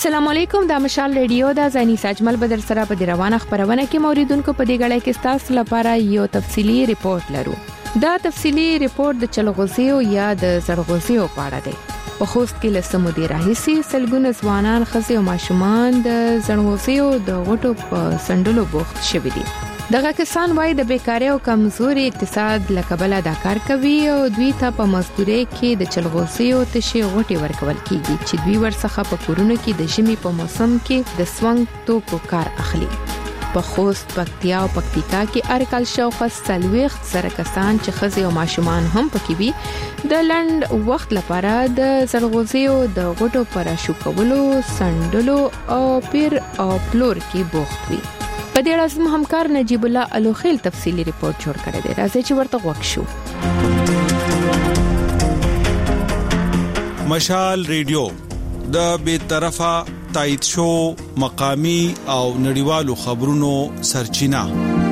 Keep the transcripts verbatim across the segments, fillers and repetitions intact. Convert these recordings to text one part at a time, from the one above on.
السلام علیکم، د مشال ریډیو د زنی ساجمل بدر سره په روانه خبرونه کې موریدونکو په دې غړې کې تاسو لپاره یو تفصیلی ریپورت لرو. دا تفصیلی ریپورت د چلغوزیو یا د زړغوزیو په اړه دی. په خوست کې لسمو دی راهیسي سلګونه ځوانان، ښځې او ماشومان د زړغوزیو د غټو په سندلو بوخت شوي دي. دغه کسان وايي د بیکاری او کمزوري اقتصاد لکبله دا کار کوي او دوی ته په مزدوري کې د چلغوزیو تشي غوټي ورکول کیږي چې دوی ورڅخه په کورونو کې د ژمي په موسم کې د سونګ توکو کار اخلي. په خوست، پکتیا او پکتیکا کې ارکل شوخه سلويخت سره کسان چې ښځې او ماشومان هم پکې وي د لند وخت لپاره د زړغوزیو د غوټو پر شوکولو، سندلو او پیر او پلور کې بوخت وي. په دې اړه زموږ همکار نجیب الله الوخیل تفصیلی ریپورت جوړ کړی دی. راځي چې ورته غوږ شو. مشال ریډیو د بې طرفه تایید شو مقامی او نړیوالو خبرونو سرچینه.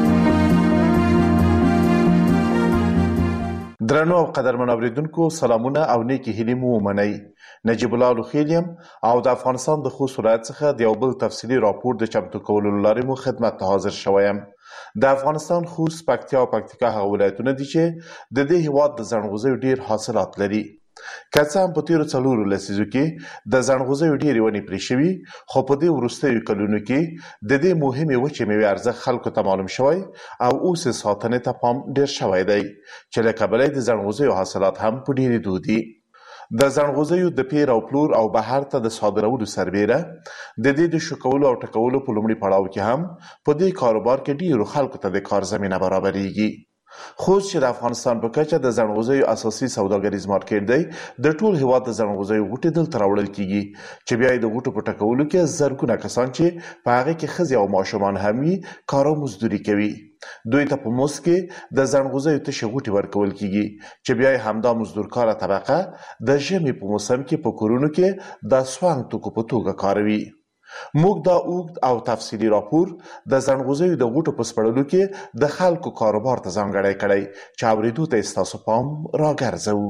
درنو او قدرمن اوریدونکو، سلامونه او نیکی هیلې مو ومنئ. نجیب الله الوخیل او د افغانستان د خوست ولایت څخه د یو بل تفصیلی راپور د چمتو کولو لپاره مو خدمت ته حاضر شوم. د افغانستان خوست، پکتیا او پکتیکا هغه ولایتونه دي چې د دې هیواد د زړغوزیو ډیر حاصلات لري. که څه هم په تیرو څلورو لسیزو کې د زړغوزیو ډېرې ونې پرې شوي، خو په دې وروستیو کلونو کې د دې مهمې وچې میوې ارزښت خلکو ته معلوم شوی او اوس یې ساتنې ته پام ډېر شوی دی چې له کبله د زړغوزیو حاصلات هم په ډېرېدو دي. د زړغوزیو د پیر او پلور او بهر ته د صادرولو سربیره د دې د شوکولو او ټکولو په لومړي پړاو کې هم په دې کاروبار کې ډېرو خلکو ته د کار زمینه برابرېږي. خوست چې د افغانستان په کچه د زړغوزیو اساسي سوداګریز مارکیټ دی، د ټول هیواد د زړغوزیو غوټې دلته راوړل کیږي چې بیا د غوټو په ټکولو کې زرګونه کسان چې په هغه کې ښځې او ماشومان هم وي کار او مزدوري کوي. دوی ته په موسک کې د زړغوزیو تشې غوټې ورکول کیږي چې بیا همدا مزدورکاره طبقه د ژمي په موسم کې په کورونو کې د سوانګ توکو په توګه کاروي. موږ دا اوږد او تفصیلی راپور د زړغوزیو د غوټو په سپړلو کې د خلکو کاروبار ته ځانګړی کړی چې اورېدو ته ستاسو پام راګرځوو.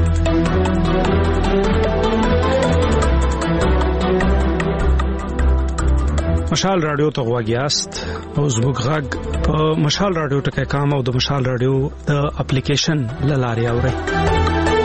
مشال رادیو ته غوږ یاست او زموږ غږ په مشال رادیو ټکی کام او د مشال رادیو د اپلیکیشن له لارې اورئ.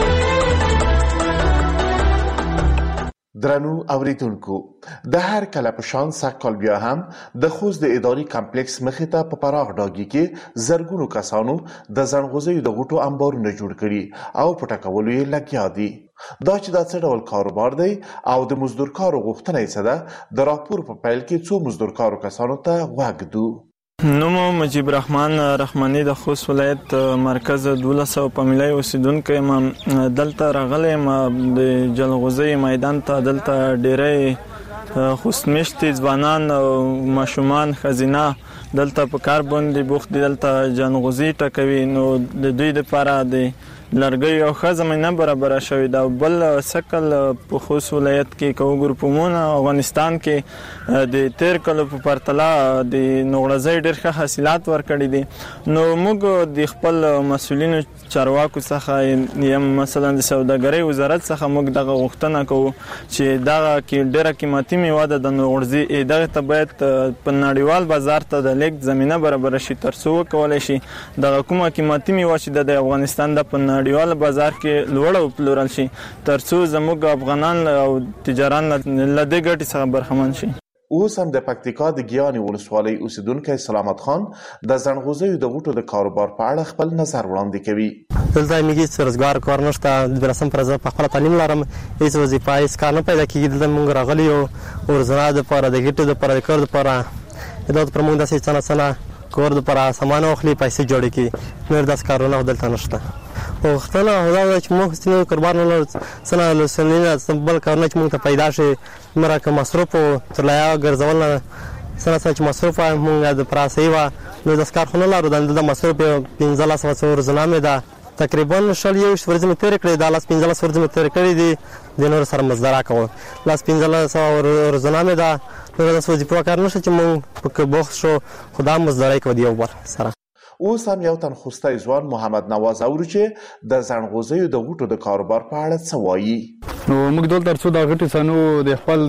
درنو اوریدونکو، د هر کله په شان سږکال بیا هم د خوست د اداري کمپلیکس مخې ته په پراخ ډاګي کې زرګونو کسانو د زړغوزیو د غوټو انبارونه جوړ کړي او په ټکولو یې لګیا دي. دا چې دا څه ډول کاروبار دی او د مزدورکارو غوښتنه یې څه ده، د راپور په پیل کې څو مزدورکارو کسانو ته غوږ دو. نوم مجیب رحمان رحمانی د خوست ولایت مرکز دولس او پمیلای اوسیدونکو یم. دلته راغلی یم د جلغوزي میدان ته. دلته ډیری خوست میشتي ځوانان او ماشومان ښځینه دلته په کار باندې بوخت دي، دلته جلغوزي ټکوي. نو د دوی لپاره د لرګیو او ښه زمینه برابره شوې ده. بل سکل په خوست ولایت کې که وګورو په عموما افغانستان کې د تیر کلو په پرتله د نوغړزۍ ډېر ښه حاصلات ورکړي دي. نو موږ د خپل مسؤلینو چارواکو څخه یم مثلا د سوداګرۍ وزارت څخه موږ دغه غوښتنه کوو چې دغه کې ډېره قیمتي میوه ده د نوغړزي، دغه ته باید په نړیوال بازار ته د لیږد زمینه برابره شي تر څو وکولی شي دغه کومه قیمتي میوه چې د افغانستان د په نړیوال بازار کې لوړه وپلورل شي تر څو زموږ افغانان او تجاران له دې ګټې څخه برخمن شي. اوس هم د پکتیکا د ګیانې ولسوالۍ اوسیدونکی سلامت خان د زړغوزیو د غوټو د کاروبار په اړه خپل نظر وړاندې کوي. دلته موږ هیڅ روزګار کار نشته، د رسم پر ځای په خپل تعلیم لرم، هیڅ وظیفه هیڅ کار نه پیدا کیږي. دلته موږ راغلي یو ورزنه د لپاره د ګټو د لپاره د کار د لپاره دا پر موږ داسې څه نه څه کور د لپاره سامان واخلي پیسې جوړې کړي، نور داسې کارونه دلته نشته. غوښتنه دا ده چې موږ ځینې کاروبار نه لرو، څه نه لوستنې بل کارونه چې موږ ته پیدا شي، دومره که مصروف و ترلایا ګرځول نه څه نه څه چې مصروف وه موږ د پراسۍ وه نو داسې کار خو نه لرو. دلته مصروف یې پنځلس ورځونه مې ده، تقریبا شل یوویشت ورځې مې تېرې کړې، دا لس پنځلس ورځې مې تېرې کړې دي د نورو سره مزدرا کوم. لس پنځلس ورځونه مې ده، نور داسې وظیفه کار نشته چې موږ پکې بوخت شو، خو دا مزدرۍ کوو د یو بل سره. اوس هم یو تن خوستی ځوان محمد نواز اورو چې د ځنغوزیو د غوټو د کاروبار په اړه څه وایي. نو موږ دلته ترڅو د غټي سنو د خپل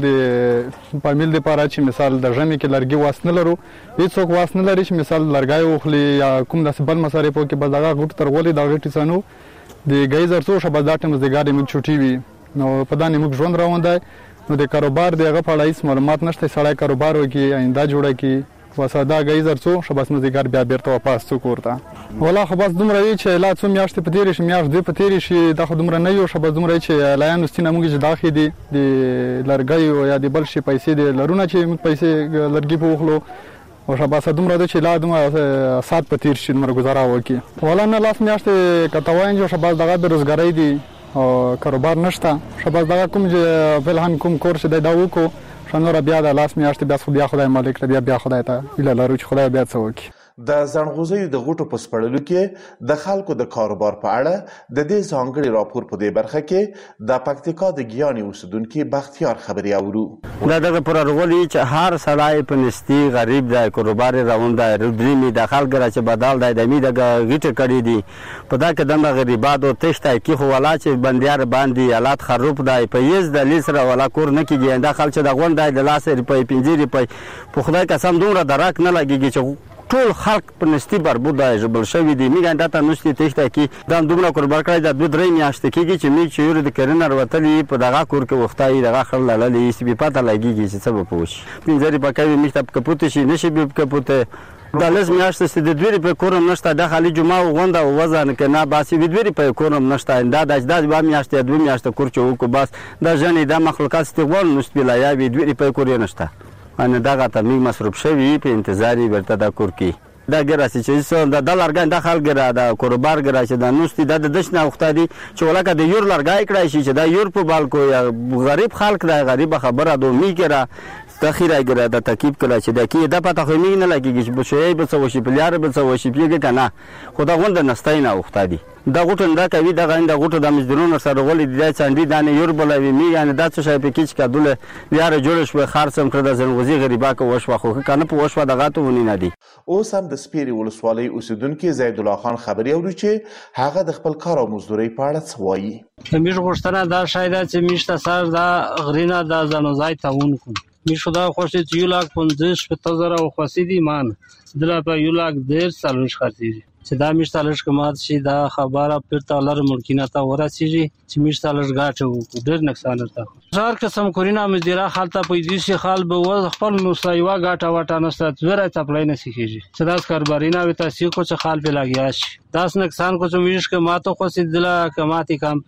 د فامیل لپاره چې مثال د ژمي کې لرګي واسنه لرو هیڅوک واسنه لري چې مثال لرګي وخلي یا کوم د بل مصارف او کې بل دغه غوټ تر ولې د غټي سنو د گیزر څو شبه داټم د ګاډي موږ چټي وي نو په دانه موږ ژوند روان دی نو د کاروبار دغه په اړه هیڅ معلومات نشته. سړی کاروبار وکي آینده جوړه کی وساده گیزر څو شباس مزګر بیا بیرته واپس څو کوړه ولا خو بس دومره وی چې لا څو میاشتې په تیرې شي میاشت دوی په تیرې شي دا خو دومره نه یو شباس دومره چې لایان ستینه موږ چې داخې دي د لرګي او یا د بل شي پیسې د لرونه چې موږ پیسې لرګي په وخلو او شباس دومره د چې لا دومره سات په تیر شي دومره گزاره وکي ولا نه لاس میاشتې کتاوین جو شباس دغه د روزګاری دي او کاروبار نشته شباس دغه کوم چې بلهان کوم کورس دی دا وکړو شنو را بیا د لاس میاشتې بیا خو بیا خدای مالک بیا بیا خدای ته اله لارو چې خدای بیا څه وکړي. د ځنغوزیو د غوټو په سپړلو کې د خلکو د کاروبار په اړه د دې ځانګړي راپور په دې برخه کې د پکتیکا د ګیاني اوسیدونکو بختیار خبري اورو. دا دغه پر ورغلي چې هر سړی په نستی غریب دی کاروبار روان دی رودري د خلک را چې بدل دی د می د غټه کړي دي په دا کې د غریبانو تشته کې خو ولا چې بندیار باندې حالات خراب دی په یز د لیسره ولا کور نه کیږي د خلک د غون دی د لاس په پنځيري په خدای قسم دومره درک نه لګيږي چې ټول خلک په نستی بربود دی جبل شوی دی میګان داته نستی تشته کې د دومره کاروبار کړی د دوه درې میاشتې کېږي چې می چې یو د کرنر وتلی په دغه کور کې وختای دغه خل لاله سی په پته لګيږي چې څه به پوښ پنځري پکوي میشته کپوت شي نشي به کپوت د لز میاشتې د دوی په کورم نشته د خالي جمعه غونډه وزن کې نه باسي د دوی په کورم نشته دا د اجداد به میاشتې دوه میاشتې کور چې وکړو بس د ژوند د مخلوقات استقبال نسبیلا یا دوی په کور نشته ان دغه ته می مصرف شوی په انتظاری ورته د کور کې دا ګراسي چې د دلارګان د خلک را د کاروبار ګراسي د نوستي د دشنه وختادي چې ولکه د یور لارګای کړای شي چې د یور په بالکو یا غریب خلک د غریب خبره دو می کړه تخیره ګره د تکیب کړه چې د کې د پته خو می نه لګیږي چې بشوي به څه وشي بلیار به څه وشي پیګه کنه خدا غوند نستای نه وختادي دا غوټن دا کوي دا غند غوټه د مزدورونو سره غولې د چاندي دانه یور بلوي می یعنی دا څه شي په کې چې کډول لیار جوړ شو خرڅم کړ د زنغوزي غریبا کو وشو خو کنه په وشو دغه ته ونی نه دي. اوس هم د سپيري ولسوالۍ اوسیدونکو زید الله خان خبري اوري چې هغه د خپل کار او مزدوري په اړه څه وایي. مې غوښتنه دا شاید چې میشته سر دا غرینا دا زنوزای تاون کوم میشو دا خوشی چې یو لاک پنځه شپږ زره او خوسي دي مان دلا په یو لاک ډیر سالوش خرڅي چې دا میشته لږ کمات شي دا خبره پرته لر ملکینه تا ورسیږي چې میشته لږ غاټه ډیر نقصان ورته هر قسم کورینا مزدیرا خالته پیدا شي خال به خپل مسایوا غاټه واټه نست زره چپلای نه سیږي چې داس کاربارینا وي تاسو کو چې خال به لاګیا شي داس نقصان کو چې میش که ماته خو سي دلا کماتي کام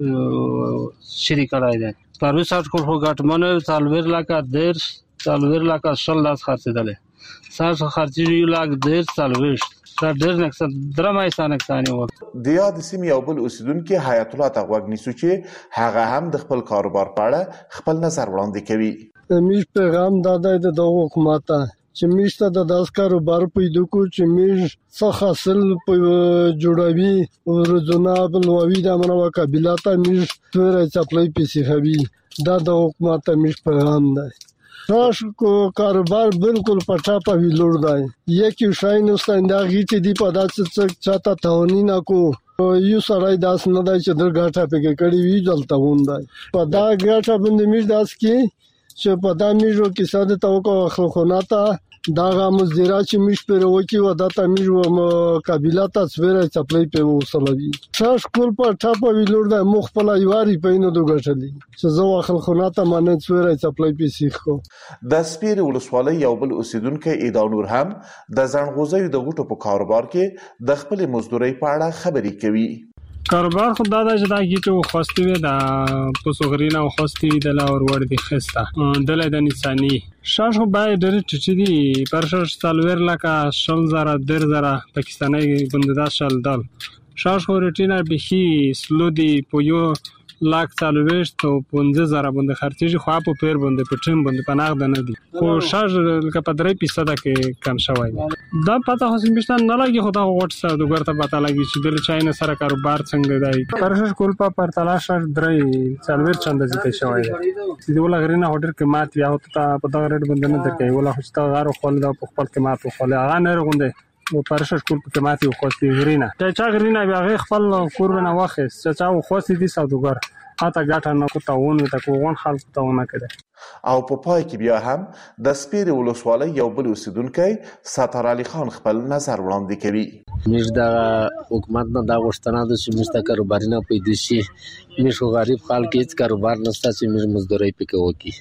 شری کړای دی پرو سات کو غاټ منو سالور لاکا دیر سالور لاکا شل لاس خرڅیدل ساس خرڅي یو لاک دیر سالور دا ډېر نقصان درمه یې نقصان و د یاد سیمې یو بل اوسیدونکو حیات الله تغوګ نیسو چې هغه هم د خپل کاروبار په اړه خپل نظر وړاندې کوي. میش پیغام دادا د دغه حکومت چې میشته د داس کاروبار پیدا کو چې میش څه حاصل په جوړوي ورزونه بلوي د منو قبيلات میش تور چپلای پیسې خوي دا د حکومت میش پیغام دی. راش کو کاروبار بالکل پټا په ویلور دی یکی شای نو ستانداغي چې دی په داسې څه چاته تاونی نه کو یو سړی داس نه دی چې در غاټه پکې کړی وی ځلته وندای په دا غاټه باندې میش داس کې چې په دا میشو کې ساده توکو خلخونه تا دا مزدورا چې میش پر وکی و دا ته میش و قبيله تصویر چپلای په وسلوي شاش کول په ټاپه ویلور د مخ په لایواري پینو دوګټلی چې زو خلخونه ته مانه تصویر چپلای په سیخو. د سپيري ولسوالۍ یو بل اوسیدونکو ادا نور هم د ځنغوزیو د غوټو په کاروبار کې د خپل مزدوري په اړه خبري کوي. کاروبار خو دا د جدا کیټو خوستي وي دا پوسوغرینا او خوستي د لاور ور دي خسته دله د نسانی شاش خو بای ډېر ټټی دي پرشش سالور لکه شل زره در زره پاکستاني بنددا شل دل شاش خو رټینا بخي سلودي پویو لاک سالويش ته پنځه زره باندې خرچيږي خو په پیر باندې پټم باندې پناه ده نه دي خو شاج لکه په درې فیصد کې کم شوی دا پته خو سیمشتان نه لګي خو دا وټ سره د ګرته پته لګي چې د چاینه سره کاروبار څنګه دی پرشش کول په پر تلاش درې سالویر چنده زیته شوی دی چې ولا غرینا هډر کې مات یا ته په دا ریټ باندې نه درکې ولا خو تا غارو خپل دا په خپل کې مات خو له هغه نه رغونده او پرشه شکول په ماتي خو خوستي غرینا چې چا غرینا بیا غي خپل کورونه واخیست چې چا خوستي دي سوداګر اته ګټه نه کوتاونه ته کوون خلک تاونه کړي او په پای کې بیا هم د سپیرې ولسوالۍ یو بل اوسیدونکی ستار علي خان خپل نظر وړاندې کوي. موږ د حکومت نه دا غوښتنه ده چې موږ ته کاروبار نه پیدا شي. موږ غریب خلک هیڅ کاروبار نشته چې موږ مزدوري پکې وکړي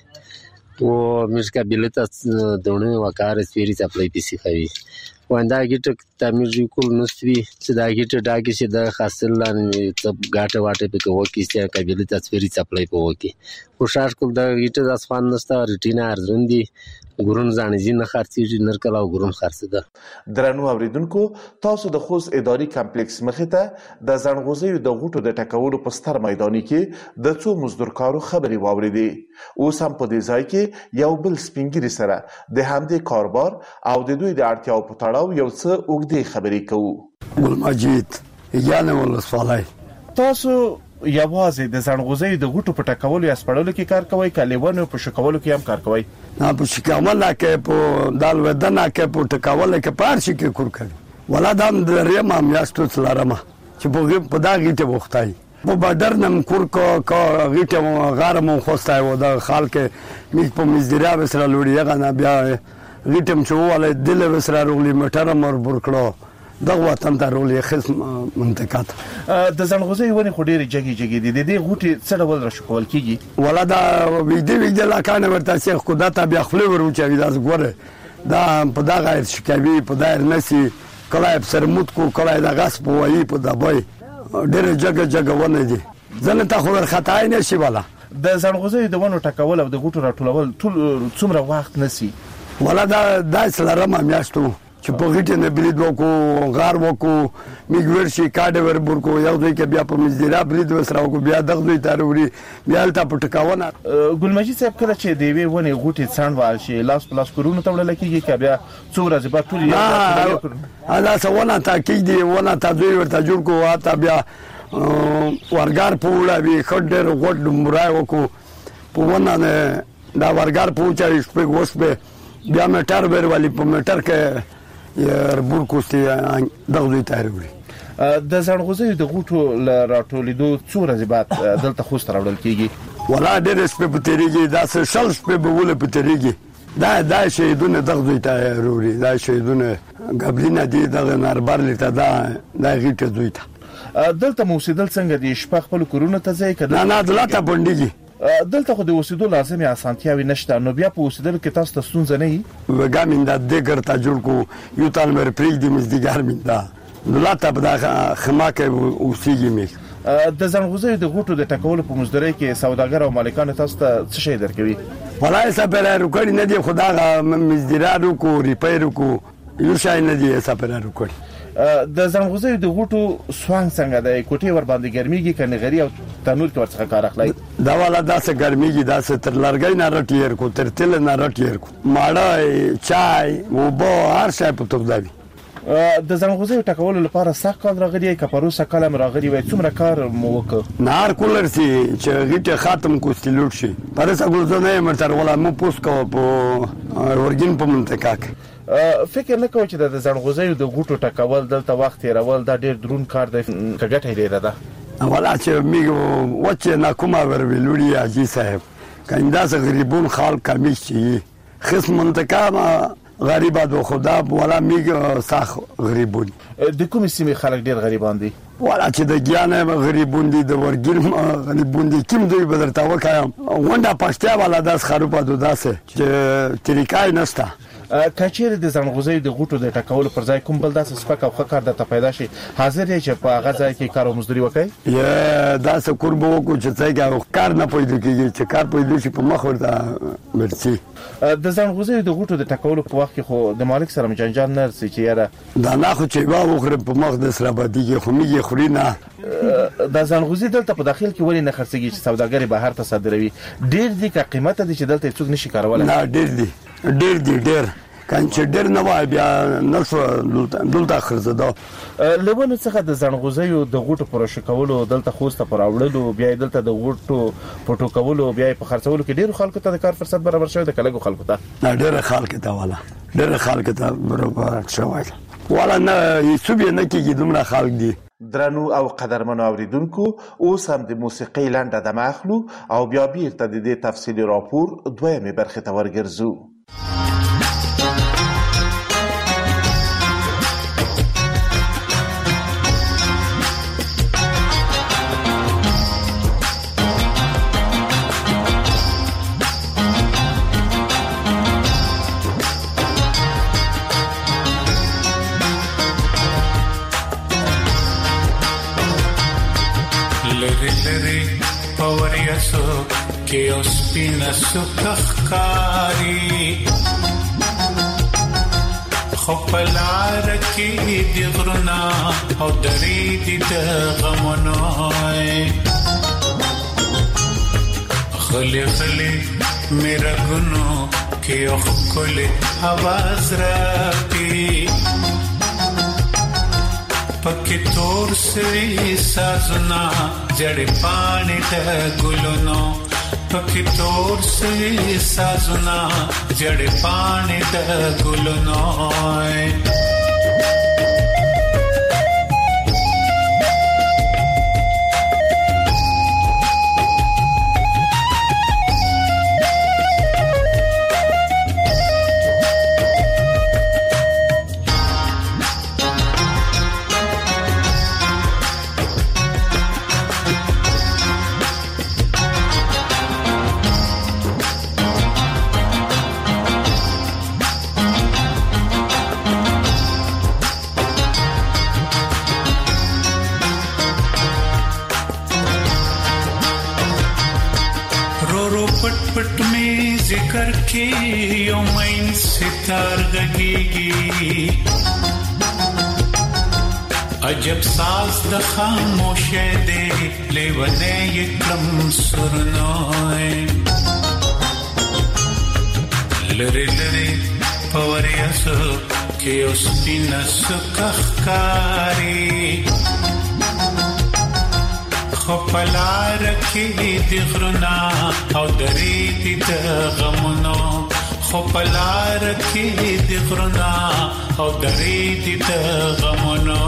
او موږ قابلیت دونه وکړ سپیرې چپلای پیسې کوي واندا گیټ تعمیر کول نستوي چې دا گیټ ډاګي چې د حاصل لاندې څه غاټه واټه پکې وکړي چې قابلیت سپیرې چپلای په وکړي خوشاش کول دا گیټ د اسفان نسته ریټینا ارزوندي ګورون ځانځي نه خرڅي نرکلا او ګورون خرڅ ده. درنو اوریدونکو تاسو د خوست اداري کمپلیکس مخې ته د زنغوزیو د غوټو د ټکولو په ستر میداني کې د څو مزدورکارو خبرې واوریدې. اوس هم په دې ځای کې یو بل سپینګری سره د همدې کاروبار او د دوی د اړتیاو په تړاو یو څه اوږدې خبرې کوو. ګل مجید یانه ولسوالۍ تاسو یوازې د زنغوزیو د غوټو په ټکولو یا سپړلو کې کار کوئ که لیونو په شکولو کې هم کار کوئ؟ نه په شکولو کې په دال ودنه کې په ټکولو کې په هر شي کې کار کوي ولا دا د درېیمه میاشتو څخه لرمه چې په په دا غیټه وختای په بادر نم کور کو کو غیټه غار مو خوستای و د خلک می په مزدرا وسره لوري غنا بیا غیټم چې وله دل وسره رولي مټر مر برکړو د وطن ته رولي خص منطقه د زنغوزیو ونې خو ډېرې جګې جګې دي د دې غوټې څه ډول راشکول کیږي؟ ولا دا ویډیو ویډیو لاکانه ورته چې خو دا ته بیا خپل ورچوي دا ګوره دا په دغه شکوي په دایر نسی کله سرموت کو کله د غاس په وایي په دبای ډېر جګ جګ ونه دي ځنه ته خو خطا نه شي والا د زنغوزیو د ونو ټکول او د غوټو راټولول ټول څومره وخت نسی؟ ولا دا داس لرمه میاشتو چې په غیټه نه برید وکړو غار وکړو میګور شي کاډ ور برکو یو دوی کې بیا په مزدرا برید وسره وکړو بیا دغه دوی تاروري بیا الته پټکاونه. ګل مجید صاحب کله چې دی وی ونه غوټي څنډوال شي لاس پلاس کورونه تړل کېږي کې بیا څو ورځې بعد ټول یو الا سونه تاکید دی ونه تا دوی ورته جوړ کو واته بیا ورګار پوله به خډر غوډ مرای وکړو په ونه دا ورګار پوچا شپه غوښبه بیا میټر ور والی په میټر کې یار بورکوستي دغه دوی تاروي. د زنغوزیو د غوټو راټولیدو څو ورځې بعد دلته خوست راوړل کیږي؟ ولا ډېر شپه په تیریږي دا څه شل شپه به ول په تیریږي دا دا شهیدونه دغه دوی تاروي دا شهیدونه قبلینه دي دغه ناربار لته دا دا غیټه دوی ته دلته موسیدل څنګه دي شپه خپل کورونه ته ځای کړه؟ نه نه دلته بندګي دلته خو د اوسېدو لازمي اسانتیاوي نشته نو بیا په اوسېدل کې تاسو ته ستونزه نه وي؟ وګامین دا دګر ته جوړ کو یو تال مر پریک دی مزدګار مين دا دلته په دا خماکه اوسېږي می د زنغوزیو د غوټو د ټکولو په مزدوري کې سوداګر او مالکان تاسو ته څه شي درکوي؟ ولای سپر رکړی نه دی خدای مزدرانو کو ریپیر کو یو شای نه دی سپر رکړی. د زنغوزیو د غوټو سوانګ څنګه د کوټي ور باندې ګرميږي کنه غری او تنور کې ورڅخه کار اخلي؟ دا والا داسه ګرميږي داسه تر لرګي نه رټیر کو تر تل نه رټیر کو ماړه چای او بو هر شی په توګه دی. د زنغوزیو ټکولو لپاره سخت کال راغلی کپروسه کلم راغلی وای څومره کار مو وکړ؟ نار کولر سي چې غیټه ختم کو ستلوټ شي پرسه ګورځنه مرتر ولا مو پوس کو په ورګین په منطقه کې فکر نه کوم چې د زنغوزیو د غوټو ټکول دلته وخت تیرول دا ډیر درون کار دی کګټه لري ده. ولا چې میګو وچه نه کومه ور ویلوړي اجي صاحب کیندا څنګه غریبون خلک کمی شي خص منطقه غریبه دو خدا ولا میګ ساخ غریبون د کوم سیمه خلک ډیر غریبان دي؟ ولا چې د ګیانه غریبون دي د ورګر غریبون دي کوم دوی بدرته وکایم ونده پښتیا ولا داس خروپه دو داسه چې طریقای نشته. کچېر د زنغوزیو د غوټو د ټکولو پر ځای کوم بل داسې سپک او خکار د ته پیدا شي حاضر یې چې په هغه ځای کې کار او مزدوري وکړي؟ یا داسې قرب وکړو چې څنګه کار نه پیدا کیږي چې کار پیدا شي په مخ ورته مرسي. د زنغوزیو د غوټو د ټکولو په وخت کې خو د مالک سره جنجال نه رسي چې یاره دا نه خو چې وا وخره په مخ د سره باندې خو میږي خوري نه د زنغوزي دلته په داخل کې ولې نه خرڅيږي چې سوداګر بهر ته صادروي؟ ډیر دي که قیمته دي چې دلته څوک نشي کارولای؟ نه ډیر دي ډیر دي ډیر کانچ ډیر نه وای بیا نشو دلته خرڅدا. لبنه څخه د زنغوزیو د غوټو پر شکولو دلته خوسته پر اوړلو بیا دلته د غوټو پټو کولو بیا په خرڅولو کې ډیر خلکو ته د کار فرصت برابر شوی د کلهګو خلکو ته؟ نه ډیر خلکو ته والا ډیر خلکو ته برابر شوی ولا نه یسوب نه کېږي دومره خلک دي. درنو او قدرمنو اوریدونکو اوس هم د موسیقۍ لنډه دمه اخلو او بیا بیرته د دې تفصیلي راپور دویمې برخې ته ورګرځو. که اسپین سکخکاری خو پلار کی دی غرنا او دری دی غمونای خلی خلی میرا گنو که اخکل آواز راتی پکی تور سوی سازنا جڑی پانی دا گلونو پکی تور سوی سازنا جڑی پانی دا گلونو करके योमैन सितार गगीगी अजब साज द खामोशे दे लेवने यकम सुरनोय लरे लरे पवरियासो के उस्पिन सुखकारी خپلا رکی دی غرنا او دری دی غمونو خپلا رکی دی غرنا او دری دی غمونو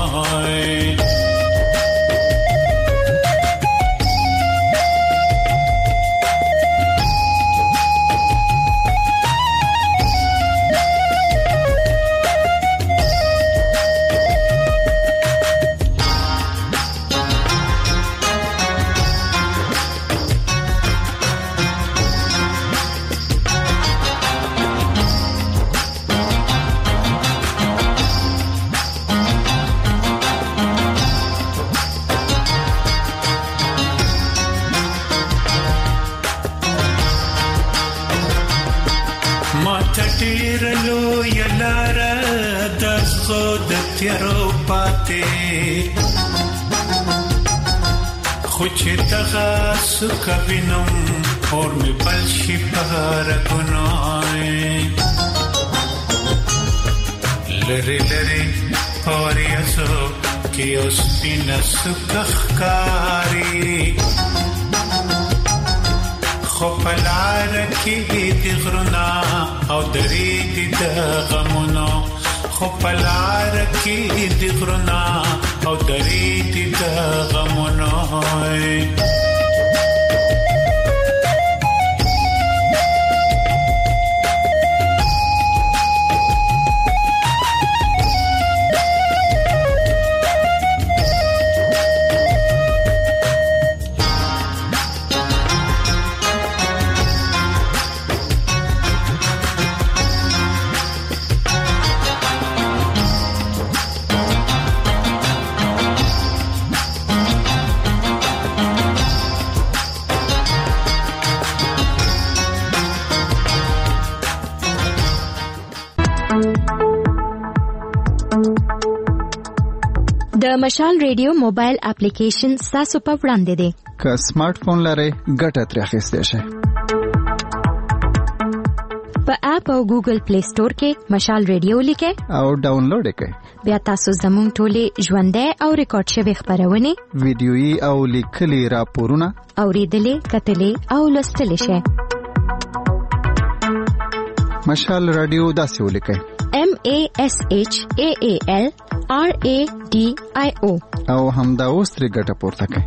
सुकविनम और में पलशी पहाड़ गुनाए लरे लरे और यसो कि उस्पिन सुखकारी खपला रखी दिगरना और दरी दिगमनो खपला रखी दिगरना और दरी दिगमनो د مشال ریډیو موبایل اپلیکیشن تاسو په وړاندې دی. که سمارټ فون لرئ ګټه ترې اخیستی شئ. په اپ او ګوګل پلی سٹور کې مشال ریډیو لیکئ او ډاونلوډ یې کړئ. بیا تاسو زموږ ټولې ژوندۍ او ریکارډ شوې خبرونه ویډیويي او لیکلي راپورونه اوریدلې کتلې او لوستلې شئ. مشال رادیو داسې ولیکئ: M A S H A A L R A D I O او همدا اوس ترې ګټه پورته کړئ.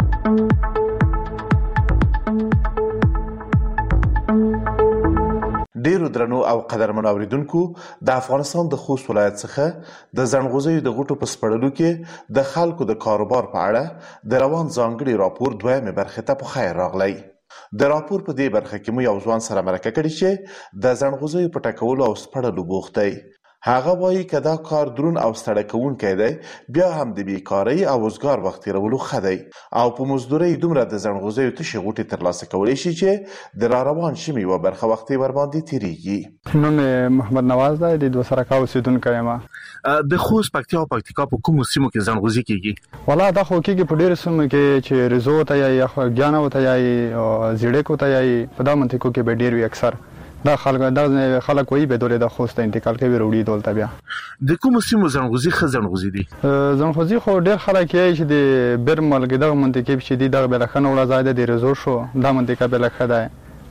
ډیرو درنو او قدرمنو اوریدونکو د افغانستان د خوست ولایت څخه د زنغوزیو د غوټو په سپړلو کې د خلکو د کاروبار په اړه د روان ځانګړي راپور دویمه برخه ته په خیر راغلی. د راپور په دې برخه کې مو یو ځوان سره مرکه کړې چې د زنغوزیو په ټکولو او سپړلو بوخت دی. هغه وایي که دا کار درون او ستړی کوونکی دی بیا هم د بیکارۍ او روزګار وخت تېرولو ښه دی او په مزدورۍ دومره د زنغوزیو تشې غوټې ترلاسه کولی شي چې د را روان شمي یوه برخه وخت یې ورباندې تېرېږي. نوم یې محمد نواز دی، د دوه سرکه اوسېدونکی یم. د خوست، پکتیا او پکتیکا په کومو سیمو کې زنغوزي کېږي؟ والله دا خو کېږي په ډېرو سیمو کې چې رزو ته یایي، خوږیانو ته یایي، زیړکو ته یایي، په دا منطقو کې به ډېر وي. اکثر دا خلک دا خلک وایي به دولې د خوست ته انتقال کوي وروړي دولته. بیا د کومو سیمو زنغوزي ښه زنغوزي دي؟ زنغوزي خو ډېر خلک یایي چې د برمل کې دغه منطقې چې دي دغه بېله ښه نوړه ځای دی. د رزو شو دا منطقه بېله ښه دی.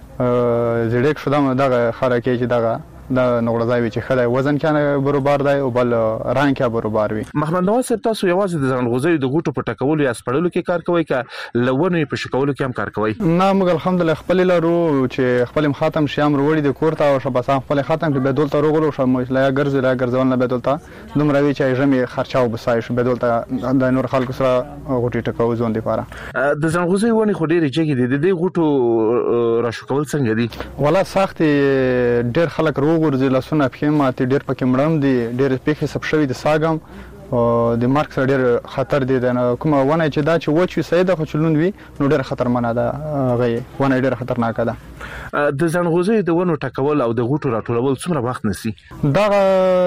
زیړک شو دغه خلک یایي چې دغه دا نوړه ځای وي چې ښه دی، وزن کې برابر دی او بل رنګ کې برابر وي. محمد نواز صاحب، تاسو یوازې د زنغوزیو د غوټو په ټکولو یا سپړلو کې کار کوئ که له ونو یې په شکولو کې هم کار کوئ؟ نه، موږ الحمدلله خپلې لرو چې خپل ختم شي هم وروړي د کور ته او شبسان خپل ختم کړي. به دولته روغلو شو مشلیا ګرځي لا ګرځول نه به دولته دومره وی چې ژمې خرچه او بسای شو به دولته د نور خلکو سره غوټي ټکو ځون دی لپاره. د زنغوزیو ونې خو ډېرې جګې دي، د دې غوټو راشکول څنګه دي؟ والله سخت ډېر خلک روغ ورځي، لاسونه پښې ماتې ډېر پکې مړم دي، ډېر پیښې سب شوي د ساګم او د مرګ سره ډېر خطر دی. د کومه ونه چې دا چې وچ وي صحیح ده، خو چې لوند وي نو ډېر خطرمنه ده. هغه ونه ډېر خطرناکه ده. د زنغوزیو د ونو ټکول او د غوټو راټولول څومره وخت نیسي؟ دغه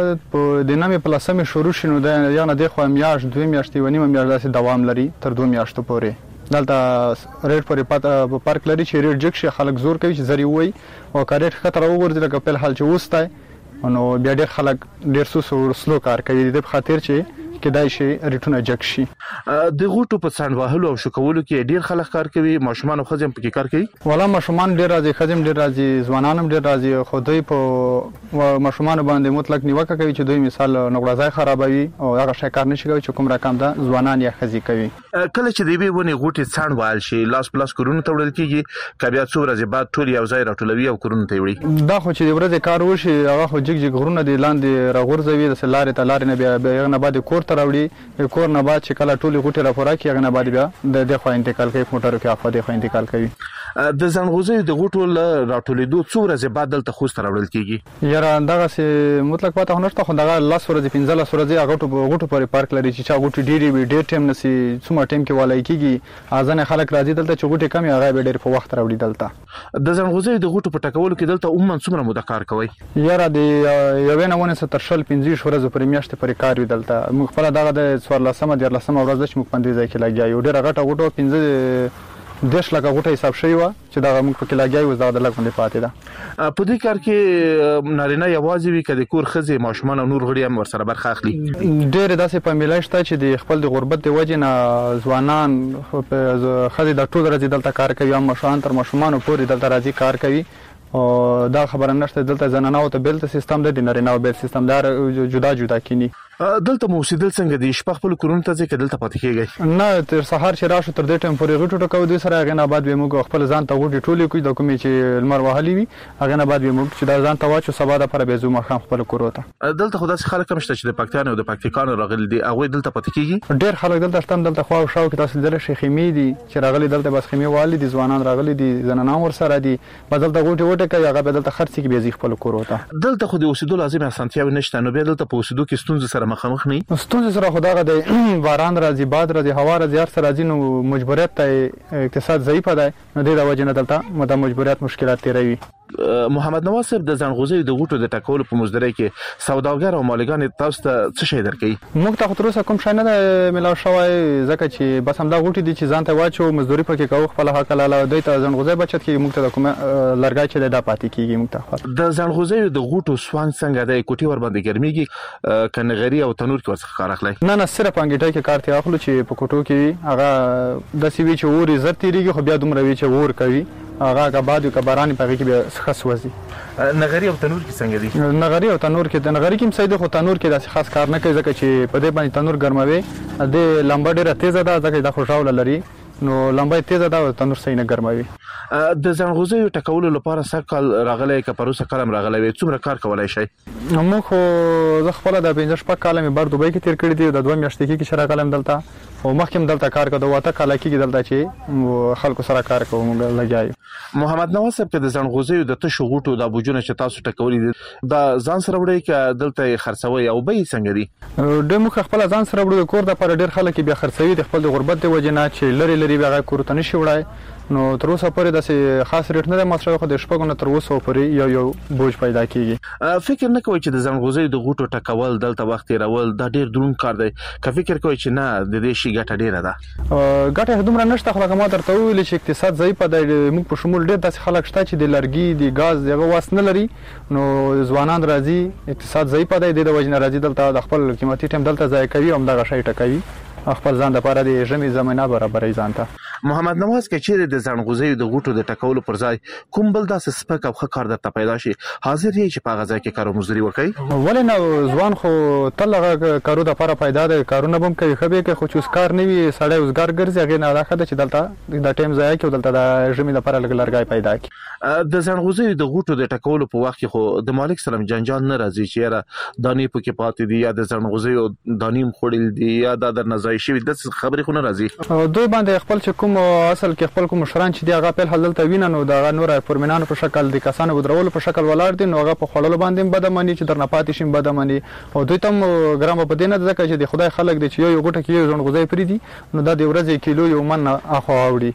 د نامې په لسمې شروع شي نو د یا نه دی خو میاشت دوه میاشتې یوه نیمه میاشت داسې دوام لري تر دوه میاشتو پورې. دلته ریټ پورې په پارک لري چې ریټ جګ شي خلک زور کوي چې زری وای او که ریټ ښکته راوغورځي لکه په حال چې وستی نو بیا ډېر خلک ډېر سوس او سلو کار کوي د په خاطر چې کېدای شي ریټونه جګ شي. د غوټو په څنډ وهلو او شکولو کې ډېر خلک کار کوي، ماشومان او ښځې هم پکې کار کوي؟ والله ماشومان ډېر راځي، ښځې هم ډېر راځي، ځوانان هم ډېر راځي. خو دوی په ماشومانو باندې مطلق نیوکه کوي چې دوی مثال نوړه ځای خرابوي او هغه شی کار نشي کوي چې کوم رقم ده ځوانان یا ښځې کوي. کله چې د یوې ونې غوټې څنډ وهل شي لاس په لاس کورونو ته وړل کېږي که بیا څو ورځې بعد ټول یو ځای راټولوي او کورونو ته یې وړي؟ دا خو چې د ورځې کار وشي هغه خو جګ جګ غرونه دي لاندې راغورځوي، داسې لارې ته لارې نه بیا هغه نه بعد کور ته راوړي. کور نه بعد چې کله ټولې غوټې راپوره کړي هغه نه بعد بیا د دې خوا انتقال کوي، موټرو کې اخوا دې خوا انتقال کوي. د زنغوزیو د غوټو له راټولېدو څو ورځې بعد دلته خوست ته راوړل کېږي؟ یاره دغسې مطلق پته خو نشته، خو دغه لس ورځې پنځلس ورځې هغه غوټو پورې پارک لري چې چا غوټې ډېرې وي ډېر ټایم نسي څومره ټایم کې والی کېږي. ځینې خلک راځي دلته چې غوټې کمې هغه به ډېر په وخت راوړي دلته. د زنغوزیو د غوټو په ټکولو کې دلته عموما څومره موده کار کوئ؟ یاره د یوې نه ونې څخه تر شل پنځه ورځې پورې میاشتې پورې کار وي دلته. موږ خپله دغه د څوارلسمه دیارلسمه ورځ ده چې موږ په همدې ځای کې لګیا یو. ډېره غټه غوټه پنځه دېرش لکه غوټه حساب شوې وه چې دغه موږ پکې لګیا یو، اوس دغه د لږ غوندې پاتې ده. په دې کار کې نارینه یوازې وي که د کور ښځې، ماشومان او نور غړي هم ورسره برخه اخلي؟ ډېرې داسې فامیلۍ شته چې د خپل د غربت د وجې نه ځوانان ښځې د ټول ورځې دلته کار کوي، هم ماشومان تر ماشومانو پورې دلته راځي کار کوي. او دا خبره نشته دلته زنانو ته بیل سیستم دی، د نارینه‌و بیل سیستم دی، جدا جدا کینی. دلته مو اوسېدل څنګه دي؟ شپه خپلو کورونو ته ځئ که دلته پاتې کېږئ؟ نه، تر سهار چې راشو تر دې ټایم پورې غوټې ټکوو دوی سره. هغې نه بعد بیا موږ خپل ځان ته غوټې ټولې کړو د کومې چې لمر وهلي وي، هغې نه بعد بیا موږ چې دا ځان ته واچو سبا دپاره بیا ځو ماښام خپلو کورو ته. دلته خو داسې خلک هم شته چې د پکتیانو او د پکتیکانو راغلي دي، هغوی دلته پاتې کېږي؟ ډېر خلک دلته شته، دلته خوا او شاو کې تاسو لیدلی شئ خیمې دي چې راغلي دلته، بس خیمې والي دي، ځوانان راغلي دي، زنانان ورسره دي، بس دلته غوټې وټې کوي، هغه بیا دلته خرڅ کړي بیا ځي خپلو کورو ته. دلته خو د اوسېدو لازمې اسانتیاوې نشته، نو بیا دلته په اوسېدو کې ستونزو سره مخامخ نه یي؟ ستونزې سره خو دغه دی باران راځي، باد راځي، هوا راځي، هر څه راځي، نو مجبوریت ته اقتصاد ضعیفه دی، نو دې د وجې نه دلته د مجبوریت مشکلات تېروي. محمد نواز صاحب، د زنغوزیو د غوټو د ټکولو په مزدورۍ کې سوداګر او مالکان تاسو ته څه شی درکوي؟ موږ ته خو تر اوسه کوم شی نه دی میلاو شوی، ځکه چې بس همدا غوټې دي چې ځان ته واچو، مزدوري پکې کوو خپله حق حلاله، دوی ته زنغوزی بچت کېږي، موږ ته د کومه لرګی چې دی دا پاتې کېږي موږ ته. د زنغوزیو د غوټو سوان څنګه دی؟ کوټې ورباندې ګرمېږي که نغري او تنور کې ورڅخه کار اخلئ؟ نه نه، صرف انګېټۍ کې کار ترې اخلو چې په کوټو کې وي، هغه داسې وي چې اور یې زر تېرېږي، خو بیا دومره وي چې اور کوي هغه کباد او کبارانی په کې به خاص وځي. نغری او تنور کې څنګه دي؟ نغری او تنور کې د نغری کې سید خو تنور کې داسې خاص کار نه کوي ځکه چې په دې باندې تنور ګرموي د لمبا ډیره تیزه ده ځکه دا خوشاله لري نو لمبا تیزه ده او تنور صحیح نه ګرموي. د ځنغوزیو ټکولو لپاره سکل راغلی که پروسه کلم راغلی وي څومره کار کولای شي؟ موږ خو زه خپل د پنځه شپږ کاله مې بار دوبۍ کې تیر کړی دی د دوه میاشتې کې شرا کلم دلته او مخکې دلته کار کوم واته کاله کې دلته چې خلکو سره کار کوم لګیاي. محمد نواز صاحب که د ځنغوزیو د تشو غوټو د بوجونه چې تاسو ټکولې دي دا ځان سره وړي که دلته خرڅوي او به څنګه دي؟ د موږ خپل ځان سره وړو کور د پر ډیر خلک بیا خرڅوي د خپل د غربت د وجنه چې لری لری بیا کور ته نشي وړای نو تر اوسه پورې د خاص ریټ نه مصرف خو د شپږو نه تر اوسه پورې یو یو بوج پیدا کیږي. فکر نه کوي چې د ځنغوزیو د غوټو ټکول دلته وخت راول دا ډیر دروند کار دی که فکر کوي چې نه د دې شي ګټه ډیره ده؟ ګټه دومره نشته خو ما درته ویل چې اقتصاد ضعیف دی موږ په شمول ډیر داسې خلک شته چې د لرګي د غاز دغه واس نه لري نو ځوانان راځي اقتصاد ضعیف دی د وجنه راځي دلته د خپل قیمتي ټیم دلته ځای کوي هم دغه شی ټکوي خپل ځان د لپاره د ژمي زمينه برابرې ځان ته. محمد نواز کې چیرې د ځنغوزیو د غوټو د ټکولو پر ځای کوم بل داسې سپک او ښه کار درته پیدا شي حاضر یې چې په هغه ځای کې کار مزدوري وکړي؟ ولې نه ځوان خو تل هغه کارو د لپاره پیدا دی کارونه به هم کوي ښه به کوي خو چې اوس کار نه وي سړی اوسګار ګرځي هغې نه دا ښه ده چې دلته د ټایم ضایع کړي او دلته د ژمي لپاره لږ لرګی پیدا کړي. د ځنغوزیو د غوټو د ټکولو په وخت کې خو د مالک سلام جنجال نه راځي چې یاره دانې پکې پاتې دي یا د ځنغوزیو دانیم خوړل دي یا د درنځای شوی د خبرې خو نه راځي؟ دوی باندې خپل چې کوم اصل کې خپل کوم مشران چې دی هغه په حل دلته ویني نو د نور فورمنانو په شکل د کسانو ودرول په شکل ولاړ دي نو هغه په خړلو باندې بدمنی چې درنه پاتې شي بدمنی او دوی تم ګرام په دینه ځکه چې د خدای خلک دي چې یو غټه کې یو ځنغوزي پری دي نو دا د ورځې کیلو یو من اخو اوړي